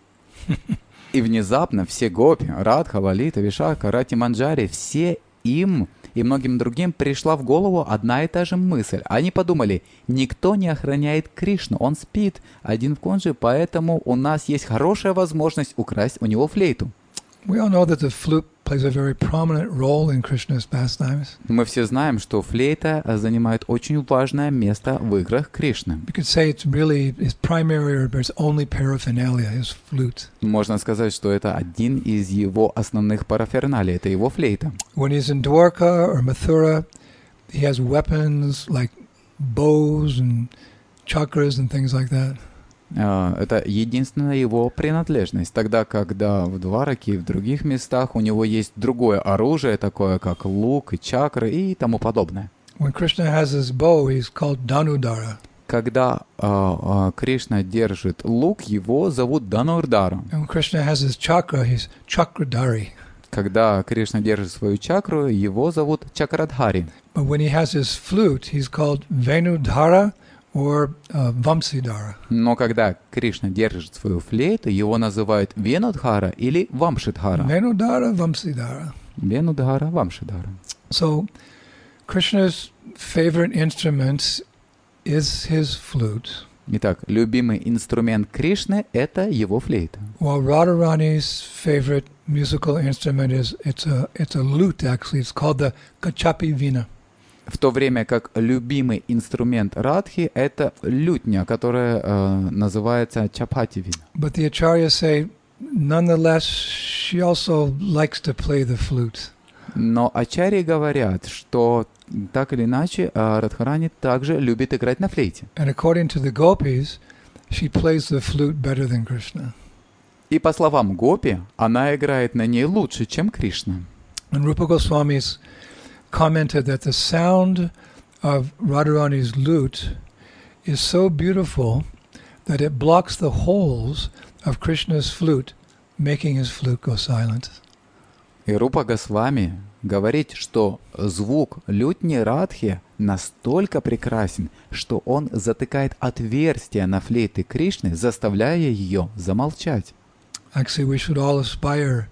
И внезапно все гопи, Радха, Лалита, Вишака, Рати Манджари, все им и многим другим пришла в голову одна и та же мысль. Они подумали, никто не охраняет Кришну, он спит один в кунже, поэтому у нас есть хорошая возможность украсть у него флейту. We all know that the flute plays a very prominent role in Krishna's pastimes. Мы все знаем, что флейта занимает очень важное место в играх Кришны. You could say it's really his primary or his only paraphernalia, his flute. Можно сказать, что это один из его основных параферналий, это его флейта. When he's in Dwarka or Mathura, he has weapons like bows and chakras and things like that. Это единственная его принадлежность. Тогда, когда в Двараке и в других местах у него есть другое оружие, такое как лук и чакры и тому подобное. When Krishna has his bow, he's called Dhanudhara. Когда uh, uh, Кришна держит лук, его зовут Данурдара. And when Krishna has his chakra, he's Chakradhari. Когда Кришна держит свою чакру, его зовут Чакрадхари. But when he has his flute, he's called Venudhara or uh, Vamsidhara. Но когда Кришна держит свою флейту, его называют Венудхара или Вамшидхара. Venudhara, Vamsidhara. Венудхара, Вамшидхара. So, Krishna's favorite instrument is his flute. Итак, любимый инструмент Кришны — это его флейта. While Radharani's favorite musical instrument is, it's a, it's a lute actually, it's called the Kachapi Vina. В то время как любимый инструмент Радхи — это лютня, которая э, называется чапати вина. But the acharyas say, nonetheless, she also likes to play the flute. Но ачарьи говорят, что так или иначе э, Радхарани также любит играть на флейте. And according to the gopis, she plays the flute better than Krishna. И по словам Гопи, она играет на ней лучше, чем Кришна. And Rupa Goswami's commented that the sound of Radharani's lute is so beautiful that it blocks the holes of Krishna's flute, making his flute go silent. И Рупа Госвами говорит, что звук лютни Радхи настолько прекрасен, что он затыкает отверстия на флейте Кришны, заставляя ее замолчать. Actually, we should all aspire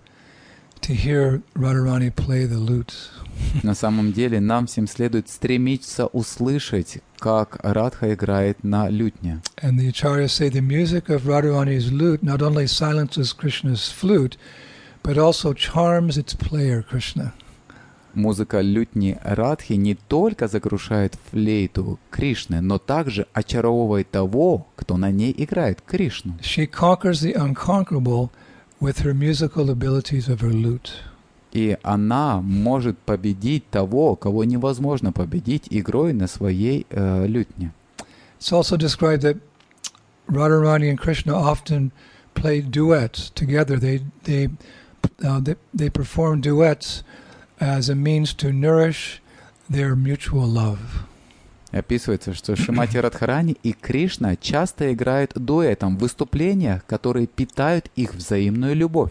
to hear Radharani play the lute. На самом деле, нам всем следует стремиться услышать, как Радха играет на лютне. And the acharyas say the music of Radharani's lute not only silences Krishna's flute, but also charms its player, Krishna. Музыка лютни Радхи не только заглушает флейту Кришны, но также очаровывает того, кто на ней играет, Кришну. She conquers the unconquerable with her musical abilities of her lute. И она может победить того, кого невозможно победить игрой на своей э, лютне. It's also described that Radharani and Krishna often play duets together. They they uh, they, they perform duets as a means to nourish their mutual love. Описывается, что Шримати Радхарани и Кришна часто играют дуэтом в выступлениях, которые питают их взаимную любовь.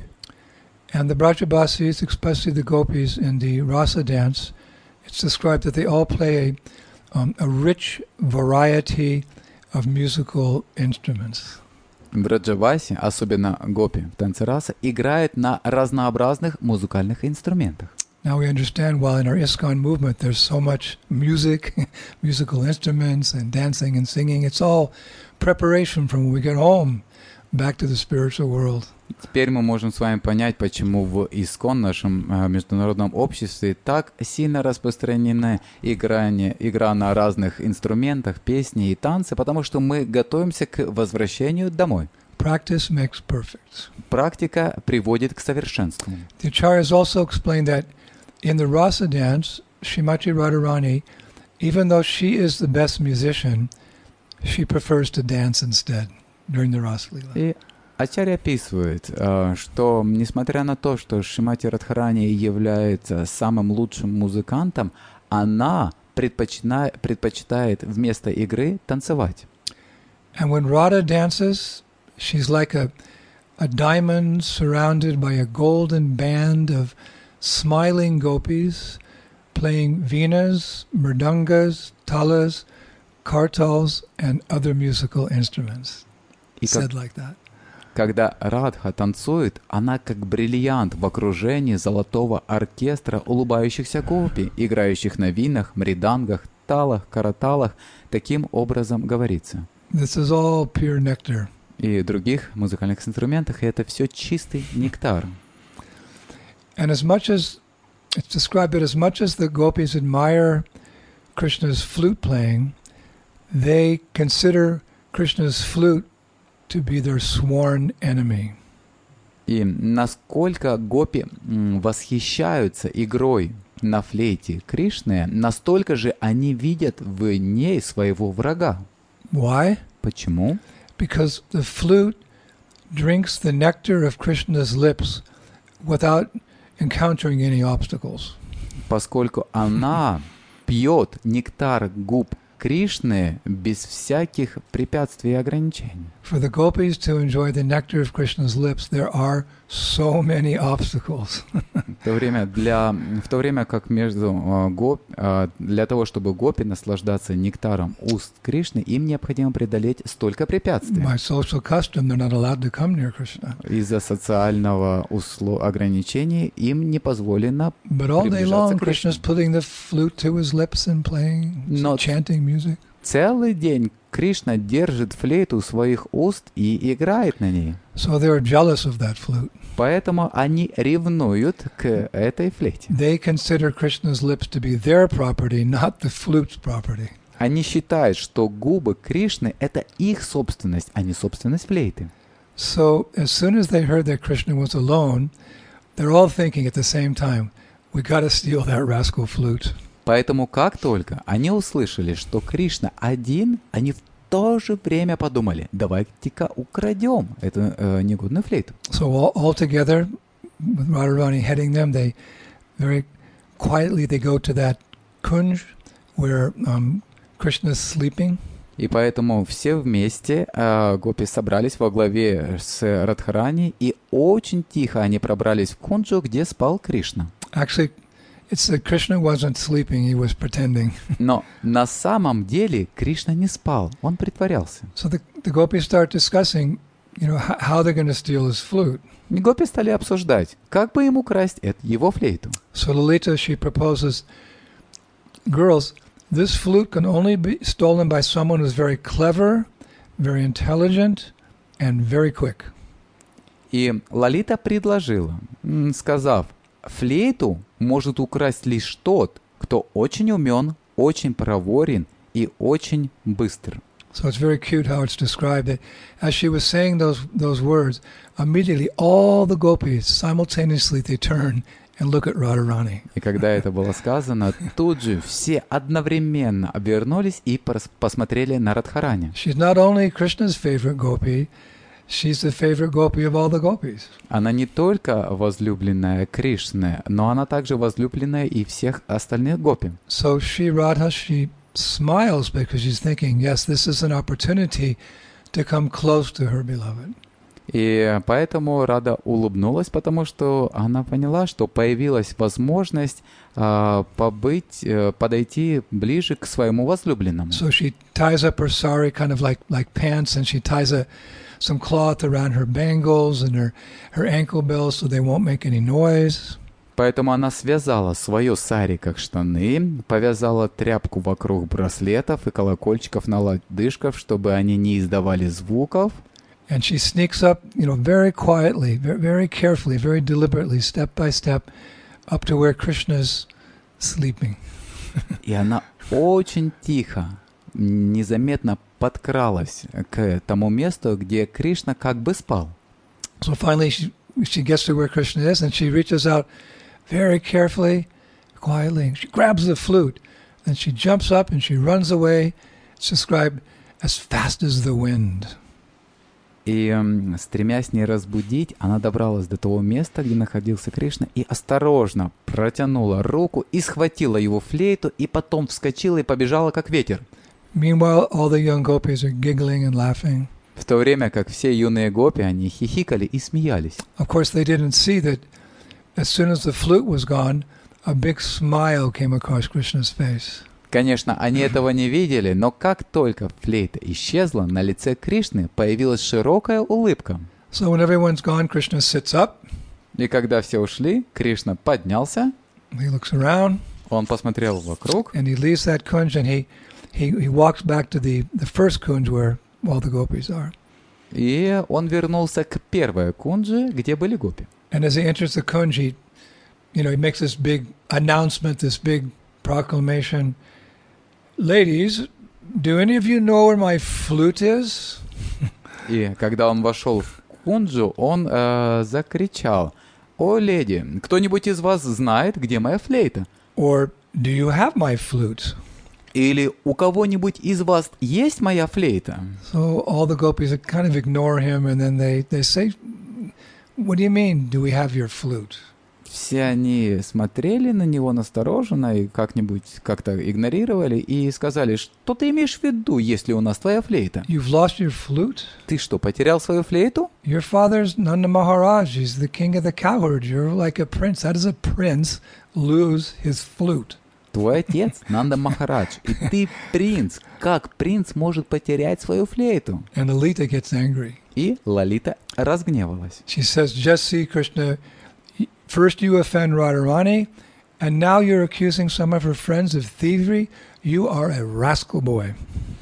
And the Brajabasis, especially the gopis in the rasa dance, it's described that they all play a, um, a rich variety of musical instruments. Браджаваси, особенно гопи в танце раса, играют на разнообразных музыкальных инструментах. Now we understand why in our ISKCON movement there's so much music, musical instruments and dancing and singing. It's all preparation from when we get home back to the spiritual world. Теперь мы можем с вами понять, почему в ИСККОН, нашем э, международном обществе, так сильно распространена игра, не, игра на разных инструментах, песни и танцы, потому что мы готовимся к возвращению домой. Practice makes perfect. Практика приводит к совершенству. The acharyas also explained that in the rasa dance, Srimati Radharani, even though she is the best musician, she prefers to dance instead during the Rasa Leela. И Ачарья описывает, что несмотря на то, что Шримати Радхарани является самым лучшим музыкантом, она предпочитает, предпочитает вместо игры танцевать. And when Radha dances, she's like a, a diamond surrounded by a golden band of smiling gopis playing veenas, mridangas, talas, kartals, and other musical instruments. И как- Said like that. Когда Радха танцует, она как бриллиант в окружении золотого оркестра улыбающихся гопи, играющих на винах, мридангах, талах, караталах. Таким образом говорится. This is all pure nectar. И других музыкальных инструментах, и это все чистый нектар. And as much as it's described that as much as the gopis admire Krishna's flute playing, they consider Krishna's flute to be their sworn enemy. И насколько гопи м, восхищаются игрой на флейте Кришны, настолько же они видят в ней своего врага. Why? Почему? Because the flute drinks the nectar of Krishna's lips without encountering any obstacles. Поскольку она пьет нектар губ Кришны без всяких препятствий и ограничений. For the gopis to enjoy the nectar of Krishna's lips, there are so many obstacles. В то время, для, в то время как между э, гоп, э, для того, чтобы гопи наслаждаться нектаром уст Кришны, им необходимо преодолеть столько препятствий. By social custom, they're not allowed to come near Krishna. Из-за социального усло- ограничения им не позволено. But all day long, Приближаться к Кришне. Krishna's putting the flute to his lips and playing, Но chanting music. целый день Кришна держит флейту у своих уст и играет на ней. So they're jealous of that flute. Поэтому они ревнуют к этой флейте. They consider Krishna's lips to be their property, not the flute's property. Они считают, что губы Кришны — это их собственность, а не собственность флейты. So as soon as they heard that Krishna was alone, they're all thinking at the same time, we got to steal that rascal flute. Поэтому как только они услышали, что Кришна один, они в то же время подумали, давайте-ка украдем эту э, негодную флейту. So all, all together, with Radharani heading them, they very quietly they go to that kunj where um, Krishna's sleeping. И поэтому все вместе э, гопи собрались во главе с Радхарани, и очень тихо они пробрались в кунджу, где спал Кришна. Actually, it's that Krishna wasn't sleeping; he was pretending. Но на самом деле Кришна не спал, он притворялся. So the, the gopis start discussing, you know, h- how they're going to steal his flute. И гопи стали обсуждать, как бы им украсть эту, его флейту. So Lalita, she proposes, girls, this flute can only be stolen by someone who's very clever, very intelligent, and very quick. И Лалита предложила, м, сказав, флейту может украсть лишь тот, кто очень умен, очень проворен и очень быстр. So it's very cute how it's described that as she was saying those those words, immediately all the gopis simultaneously they turn and look at Radharani. И когда это было сказано, тут же все одновременно обернулись и пос- посмотрели на Радхарани. She's not only Krishna's favorite gopi, she's the favorite gopi of all the gopis. Она не только возлюбленная Кришны, но она также возлюбленная и всех остальных гопи. So she, Radha, she smiles because she's thinking, yes, this is an opportunity to come close to her beloved. И поэтому Рада улыбнулась, потому что она поняла, что появилась возможность а, побыть, э, подойти ближе к своему возлюбленному. So she ties up her sari kind of like, like pants, and she ties a, some cloth around her bangles and her, her ankle bells so they won't make any noise. Поэтому она связала свое сари как штаны, повязала тряпку вокруг браслетов и колокольчиков на лодыжках, чтобы они не издавали звуков. And she sneaks up, you know, very quietly, very, very carefully, very deliberately, step by step, up to where Krishna's sleeping. И она очень тихо, незаметно подкралась к тому месту, где Кришна как бы спал. So finally she, she gets to where Krishna is, and she reaches out very carefully, quietly. She grabs the flute, and she jumps up and she runs away. It's described as fast as the wind. И, эм, стремясь не разбудить, она добралась до того места, где находился Кришна, и осторожно протянула руку и схватила его флейту, и потом вскочила и побежала, как ветер. Meanwhile, all the young gopis are giggling and laughing. В то время как все юные гопи, они хихикали и смеялись. Of course, they didn't see that as soon as the flute was gone, a big smile came across Krishna's face. Конечно, они этого не видели, но как только флейта исчезла, на лице Кришны появилась широкая улыбка. So when everyone's gone, Krishna sits up. И когда все ушли, Кришна поднялся, He looks around, он посмотрел вокруг, and he leaves that kunj, and he, he, he walks back to the, the first kunj where all the gopis are. и он вернулся к первой кунджи, где были гопи. And as he enters the kunj, he, you know, he makes this big announcement, this big proclamation. Ladies, do any of you know where my flute is? И когда он вошел в кунджу, он э, закричал: «О, леди, кто-нибудь из вас знает, где моя флейта?» Or, do you have my flute? Или «У кого-нибудь из вас есть моя флейта?» So all the gopis kind of ignore him, and then they, they say, what do you mean, do we have your flute? Все они смотрели на него настороженно и как-нибудь как-то игнорировали и сказали: «Что ты имеешь в виду, если у нас твоя флейта? You've lost your flute? Ты что, потерял свою флейту? Your father's Nanda Maharaj. He's the king of the cowherd. You're like a prince. How does a prince lose his flute?» Твой отец Нанда Махарадж, и ты принц. Как принц может потерять свою флейту? And Lalita gets angry. И Лалита разгневалась. She says, just see, Krishna, first you offend Radharani, and now you're accusing some of her friends of thievery. You are a rascal boy.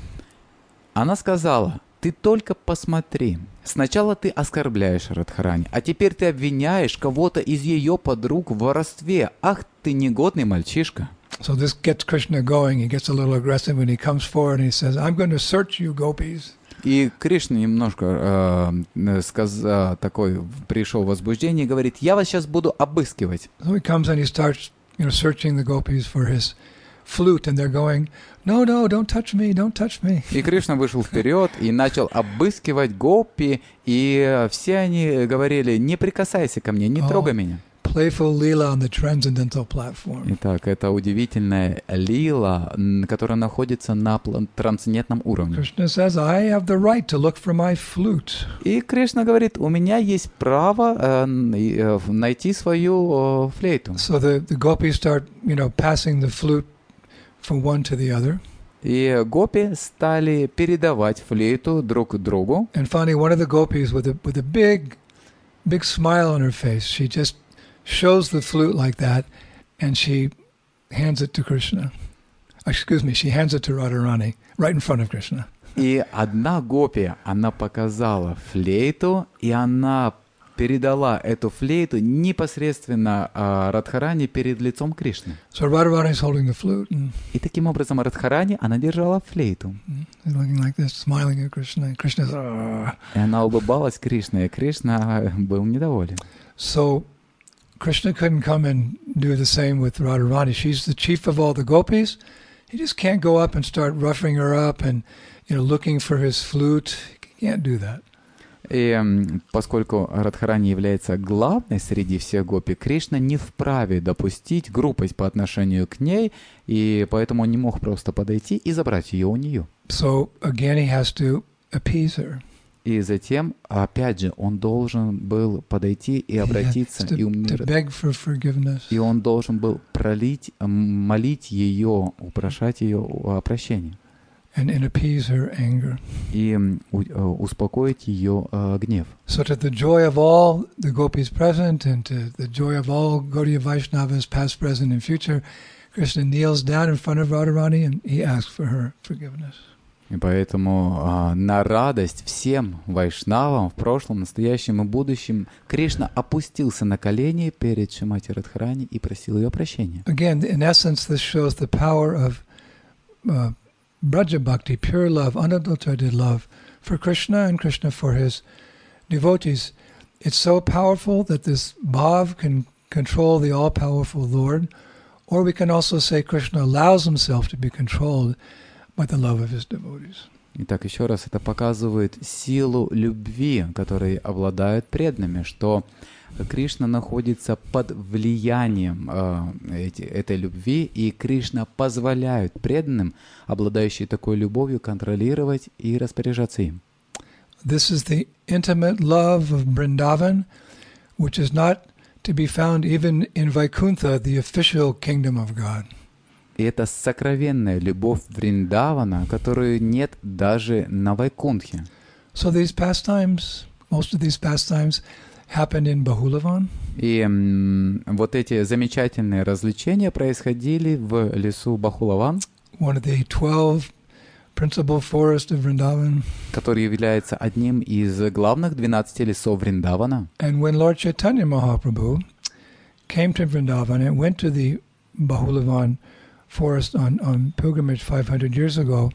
Она сказала: «Ты только посмотри. Сначала ты оскорбляешь Радхарани, а теперь ты обвиняешь кого-то из ее подруг в воровстве. Ах ты негодный мальчишка!» So this gets Krishna going. He gets a little aggressive when he comes forward and he says, I'm going to search you, gopis. И Кришна немножко э, сказ, э, такой пришел в возбуждение и говорит: «Я вас сейчас буду обыскивать». So he comes and he starts, you know, searching the gopis for his flute, and they're going, no, no, don't touch me, don't touch me. И Кришна вышел вперед и начал обыскивать гопи, и все они говорили: «Не прикасайся ко мне, не трогай меня». Playful lila on the transcendental platform. Итак, это удивительная лила, которая находится на трансцендентном уровне. Krishna says, I have the right to look for my flute. И Кришна говорит: «У меня есть право э, э, найти свою э, флейту». So the, the gopis start, you know, passing the flute from one to the other. И гопи стали передавать флейту друг другу. And finally, one of the gopis with a with a big, big smile on her face, she just shows the flute like that, and she hands it to Krishna. Excuse me, she hands it to Radharani right in front of Krishna. И одна гопи, она показала флейту, и она передала эту флейту непосредственно uh, Радхарани перед лицом Кришны. So Radharani is holding the flute, and И таким образом Радхарани, она держала флейту. and looking like this, smiling at Krishna. And Krishna's, "Argh." И она улыбалась Кришне, и Кришна был недоволен. So Krishna couldn't come and do the same with Radharani. She's the chief of all the gopis. He just can't go up and start roughing her up and, you know, looking for his flute. He can't do that. И поскольку Радхарани является главной среди всех гопи, Кришна не вправе допустить грубость по отношению к ней, и поэтому он не мог просто подойти и забрать ее у нее. So again, he has to appease her. И затем, опять же, он должен был подойти и обратиться, to, и, умир... to beg for forgiveness. и он должен был пролить, молить ее, упрашать ее о прощении. And, and appease her anger. И успокоить ее uh, гнев. So to the joy of all the gopis present and to the joy of all Gaudiya Vaishnavas past, present and future, Krishna kneels down in front of Radharani and he asks for her forgiveness. И поэтому а, на радость всем вайшнавам в прошлом, настоящем и будущем Кришна опустился на колени перед Шримати Радхарани и просил ее прощения. Again, in essence, this shows the power of uh, Braja Bhakti, pure love, unadulterated love for Krishna and Krishna for his devotees. It's so powerful that this bhav can control the all-powerful Lord, or we can also say Krishna allows himself to be controlled by the love of his devotees. Итак, еще раз, это показывает силу любви, которой обладают преданными, что Кришна находится под влиянием э, эти, этой любви, и Кришна позволяет преданным, обладающим такой любовью, контролировать и распоряжаться им. This is the intimate love of Vrindavan, which is not to be found even in Vaikuntha, the official kingdom of God. И это сокровенная любовь Вриндавана, которую нет даже на Вайкунтхе. So these pastimes, most of these pastimes happened in Bahulavan. И м, вот эти замечательные развлечения происходили в лесу Бахулаван, One of the twelve principal forests of Vrindavan. который является одним из главных двенадцати лесов Вриндавана. And when Lord Chaitanya Mahaprabhu came to Vrindavan and went to the Bahulavan forest on, on pilgrimage five hundred years ago,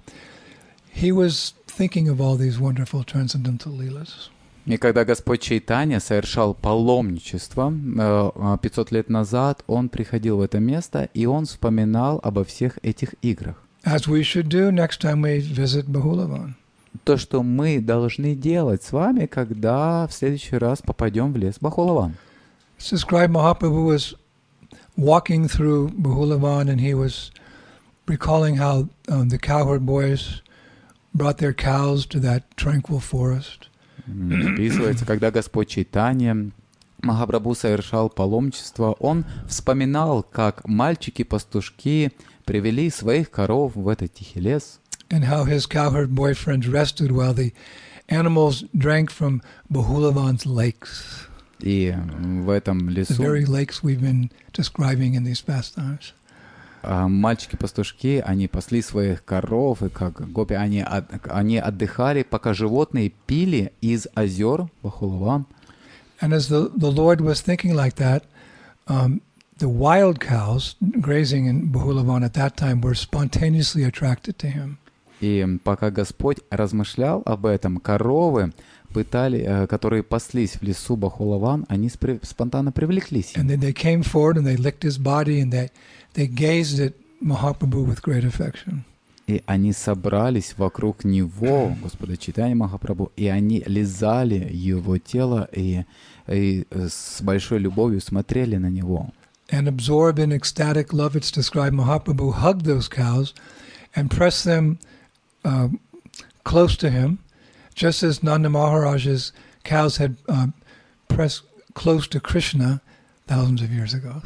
he was thinking of all these wonderful transcendental leelas. И когда Господь Чайтанья совершал паломничество э, пятьсот лет назад, он приходил в это место, и он вспоминал обо всех этих играх. As we should do next time we visit Bahulavan. То, что мы должны делать с вами, когда в следующий раз попадем в лес Бахулаван. It's described Mahaprabhu was walking through Bahulavan and he was recalling how um, the cowherd boys brought their cows to that tranquil forest. Описывается, когда Господь Чайтанья Махапрабху совершал паломничество, он вспоминал, как мальчики-пастушки привели своих коров в этот тихий лес. And how his cowherd boyfriends rested while the animals drank from Bahulavan's lakes. И в этом The лесу very lakes we've been describing in these pastimes. а, мальчики-пастушки, они пасли своих коров, и как гопи, они, от- они отдыхали, пока животные пили из озер Бахулаван. And as the, the Lord was thinking like that, um, the wild cows grazing in Bahulavan at that time were spontaneously attracted to him. И пока Господь размышлял об этом, коровы, пытали, э, которые паслись в лесу Бахулаван, они спри- спонтанно привлеклись им. And then they came forward and they licked his body and they, they gazed at Mahaprabhu with great affection. И они собрались вокруг него, Господа Чайтаньи Махапрабху, и они лизали его тело и, и с большой любовью смотрели на него. And absorbed in ecstatic love, it's described, Mahaprabhu hugged those cows and pressed them uh, close to him, just as Nanda Maharaj's cows had uh, pressed close to Krishna thousands of years ago.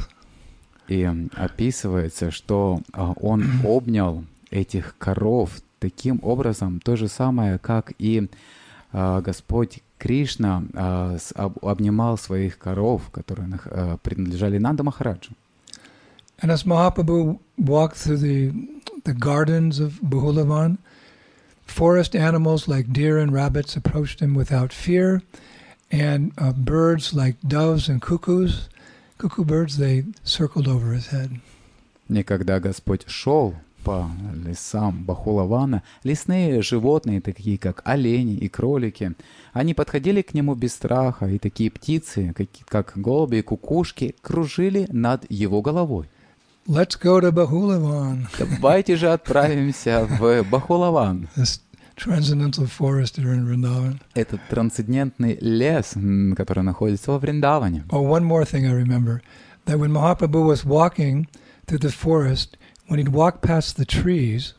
И описывается, что а, он обнял этих коров таким образом, то же самое, как и а, Господь Кришна а, с- об- обнимал своих коров, которые нах- а, принадлежали Нанда Махараджу. And as Mahaprabhu walked through the, the gardens of Bahulavan, forest animals like deer and rabbits approached him without fear, and uh, birds like doves and cuckoos, cuckoo birds, they circled over his head. И когда Господь шел по лесам Бахулавана, лесные животные, такие как олени и кролики, они подходили к нему без страха, и такие птицы, как, как голуби и кукушки, кружили над его головой. Let's go to Bahulavan, Давайте же отправимся в Бахулаван. this transcendental forest here in Vrindavan. Этот трансцендентный лес, м, который находится во Вриндаване. Oh, one more thing I remember, that when Mahaprabhu was walking through the forest, when he'd walk past the trees,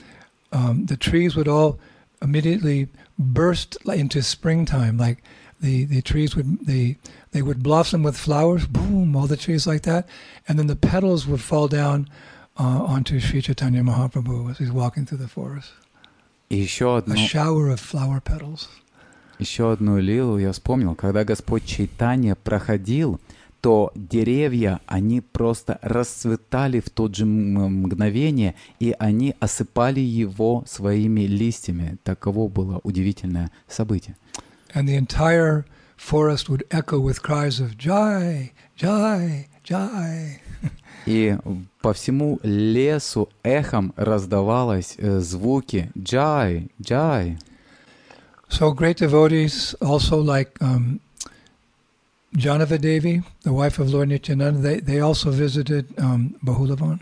um, the trees would all immediately burst li- into springtime, like the, the trees would, they, they would blossom with flowers, boom, all the trees like that, and then the petals would fall down uh, onto Sri Chaitanya Mahaprabhu as he's walking through the forest. И еще A одну, shower of flower petals. еще одну лилу я вспомнил. Когда Господь Чайтанья проходил, то деревья, они просто расцветали в тот же м- мгновение, и они осыпали его своими листьями. Таково было удивительное событие. And the entire forest would echo with cries of Jai, Jai, Jai. И по всему лесу эхом раздавалось э, звуки «Джай! Джай!». So great devotees, also like um, Janava-Devi, the wife of Lord Nityananda, they, they also visited um, Bahulavan.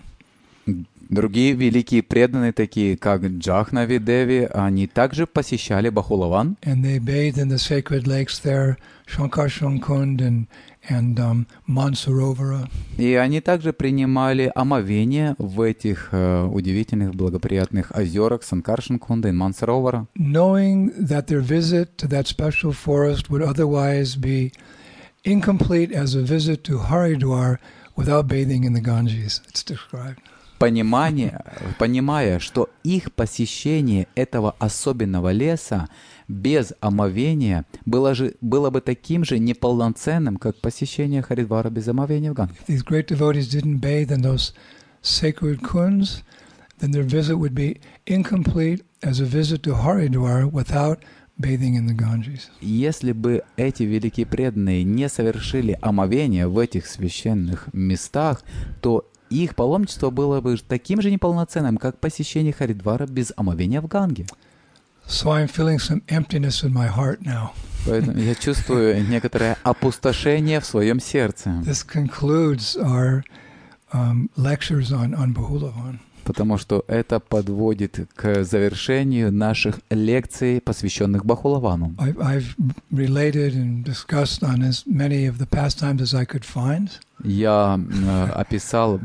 Другие великие преданные, такие как Джахнави Деви, они также посещали Бахулаван, And they bathed in the sacred lakes there, Shankar Shankund and, and um, Mansarovara. И они также принимали омовение в этих э, удивительных, благоприятных озерах Санкаршан-Кунда и Мансаровара, knowing that their visit to that special forest would otherwise be incomplete as a visit to Haridwar without bathing in the Ganges. It's described. понимание, понимая, что их посещение этого особенного леса без омовения было, же, было бы таким же неполноценным, как посещение Харидвара без омовения в Ганге. If these great devotees didn't bathe in those sacred kunds, then their visit would be incomplete as a visit to Haridwar without bathing in the Ganges. Если бы эти великие преданные не совершили омовение в этих священных местах, то их паломничество было бы таким же неполноценным, как посещение Харидвара без омовения в Ганге. So I'm feeling some emptiness in my heart now. Поэтому я чувствую некоторое опустошение в своем сердце. This concludes our um, lectures on, on Bahulavan. Потому что это подводит к завершению наших лекций, посвященных Бахулавану. I've, I've related and discussed on as many of the pastimes as I could find. Я э, описал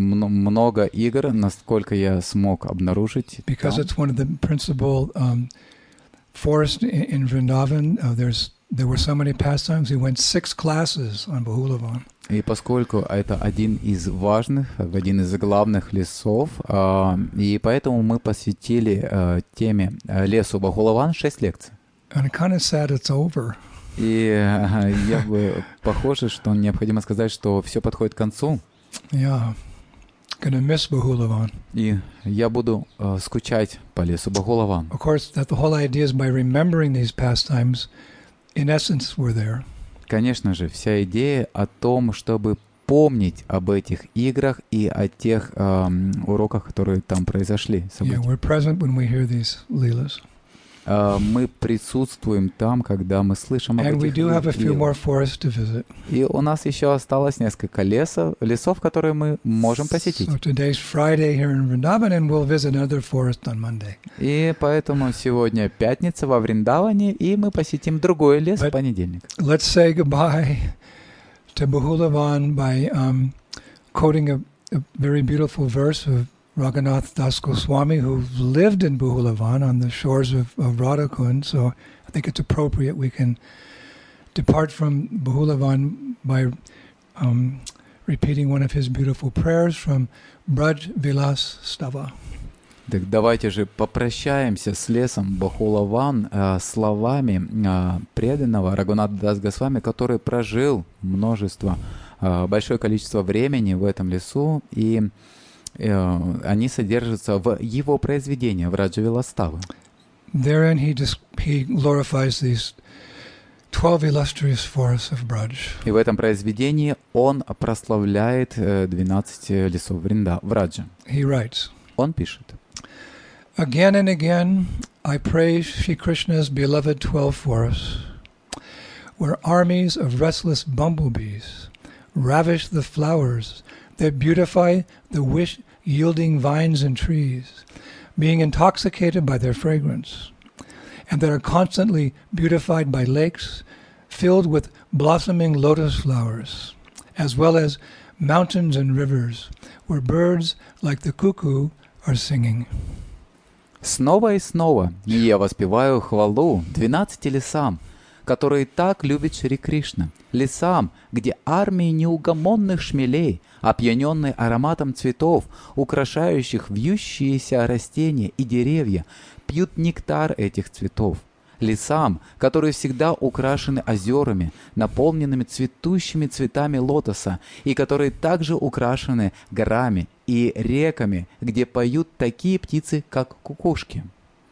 много игр, насколько я смог обнаружить. Because it's one of the principal um, forests in, in Vrindavan. Uh, there's there were so many pastimes. We went six classes on Bahulavan. И поскольку это один из важных, один из главных лесов, э, и поэтому мы посвятили э, теме э, лесу Бахулаван шесть лекций. And I'm kind of sad it's over. И э, я бы похоже, что необходимо сказать, что все подходит к концу. Yeah, gonna miss Bahulavan. И я буду э, скучать по лесу Бахулаван. Of course, that the whole idea is by remembering these pastimes, in essence, we're there. Конечно же, вся идея о том, чтобы помнить об этих играх и о тех эм, уроках, которые там произошли. Yeah, we're present when we hear these leelas. Э, мы присутствуем там, когда мы слышим об And we этих do have a few more играх. forests to visit. И у нас еще осталось несколько лесов, лесов, которые мы можем посетить. So today's Friday here in Vrindavan, and we'll visit another forest on Monday. И поэтому сегодня пятница во Вриндаване, и мы посетим другой лес в But- понедельник. Let's say goodbye to Bahulavan by um, quoting a, a very beautiful verse of Raghunath Das Goswami, who lived in Bahulavan on the shores of, of Radhakund. So I think it's appropriate we can depart from Bahulavan by um, repeating one of his beautiful prayers from Braj Vilas Stava. Так давайте же попрощаемся с лесом Бахулаван э, словами э, преданного Рагунат Дас Госвами, который прожил множество, э, большое количество времени в этом лесу, и э, они содержатся в его произведении, в Раджа Виластавы. Therein he, dis- he glorifies these twelve illustrious forests of Braj. И в этом произведении он прославляет э, двенадцать лесов Вринда, Враджа. He writes, Он пишет. Again and again, I praise Shri Krishna's beloved twelve forests, where armies of restless bumblebees ravish the flowers that beautify the wish-yielding vines and trees, being intoxicated by their fragrance, and that are constantly beautified by lakes filled with blossoming lotus flowers, as well as mountains and rivers, where birds like the cuckoo are singing. Снова и снова я воспеваю хвалу двенадцати лесам, которые так любит Шри Кришна. Лесам, где армии неугомонных шмелей, опьяненные ароматом цветов, украшающих вьющиеся растения и деревья, пьют нектар этих цветов. Лесам, которые всегда украшены озерами, наполненными цветущими цветами лотоса, и которые также украшены горами и реками, где поют такие птицы, как кукушки.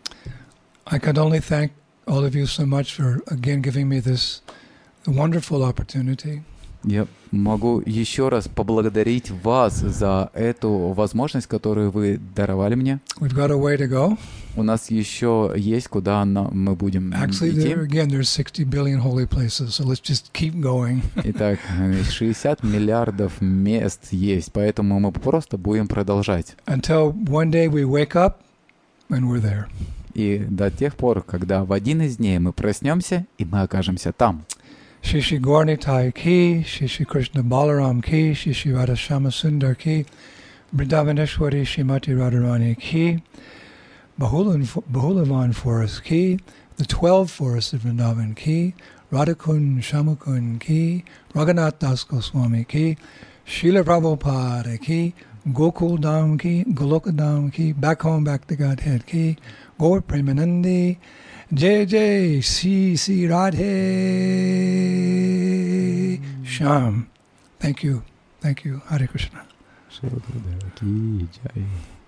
I can only thank all of you so much for again giving me this wonderful opportunity. Я могу еще раз поблагодарить вас за эту возможность, которую вы даровали мне. We've got a way to go. У нас еще есть, куда на- мы будем Actually, идти. there again, there's sixty billion holy places, so let's just keep going. Итак, шестьдесят миллиардов мест есть, поэтому мы просто будем продолжать. Until one day we wake up and we're there. И до тех пор, когда в один из дней мы проснемся, и мы окажемся там. Shri Shri Gaurnitai ki, Shri Shri Krishna Balaram ki, Shri Shri Radha Shama Sundar ki, Vrindavaneshwari Srimati Radharani ki, Bahulan, Bahulavan Forest ki, the twelve forests of Vrindavan ki, Radhakund Shamakund ki, Raghunath Das Goswami ki, Srila Prabhupada ki, Gokul Dham ki, Goloka Dham ki, back home, back to Godhead ki, Gaur Premanandi, Jai Jai, Si Si Radhe Sham. Thank you. Thank you. Hare Krishna. Ki Jai.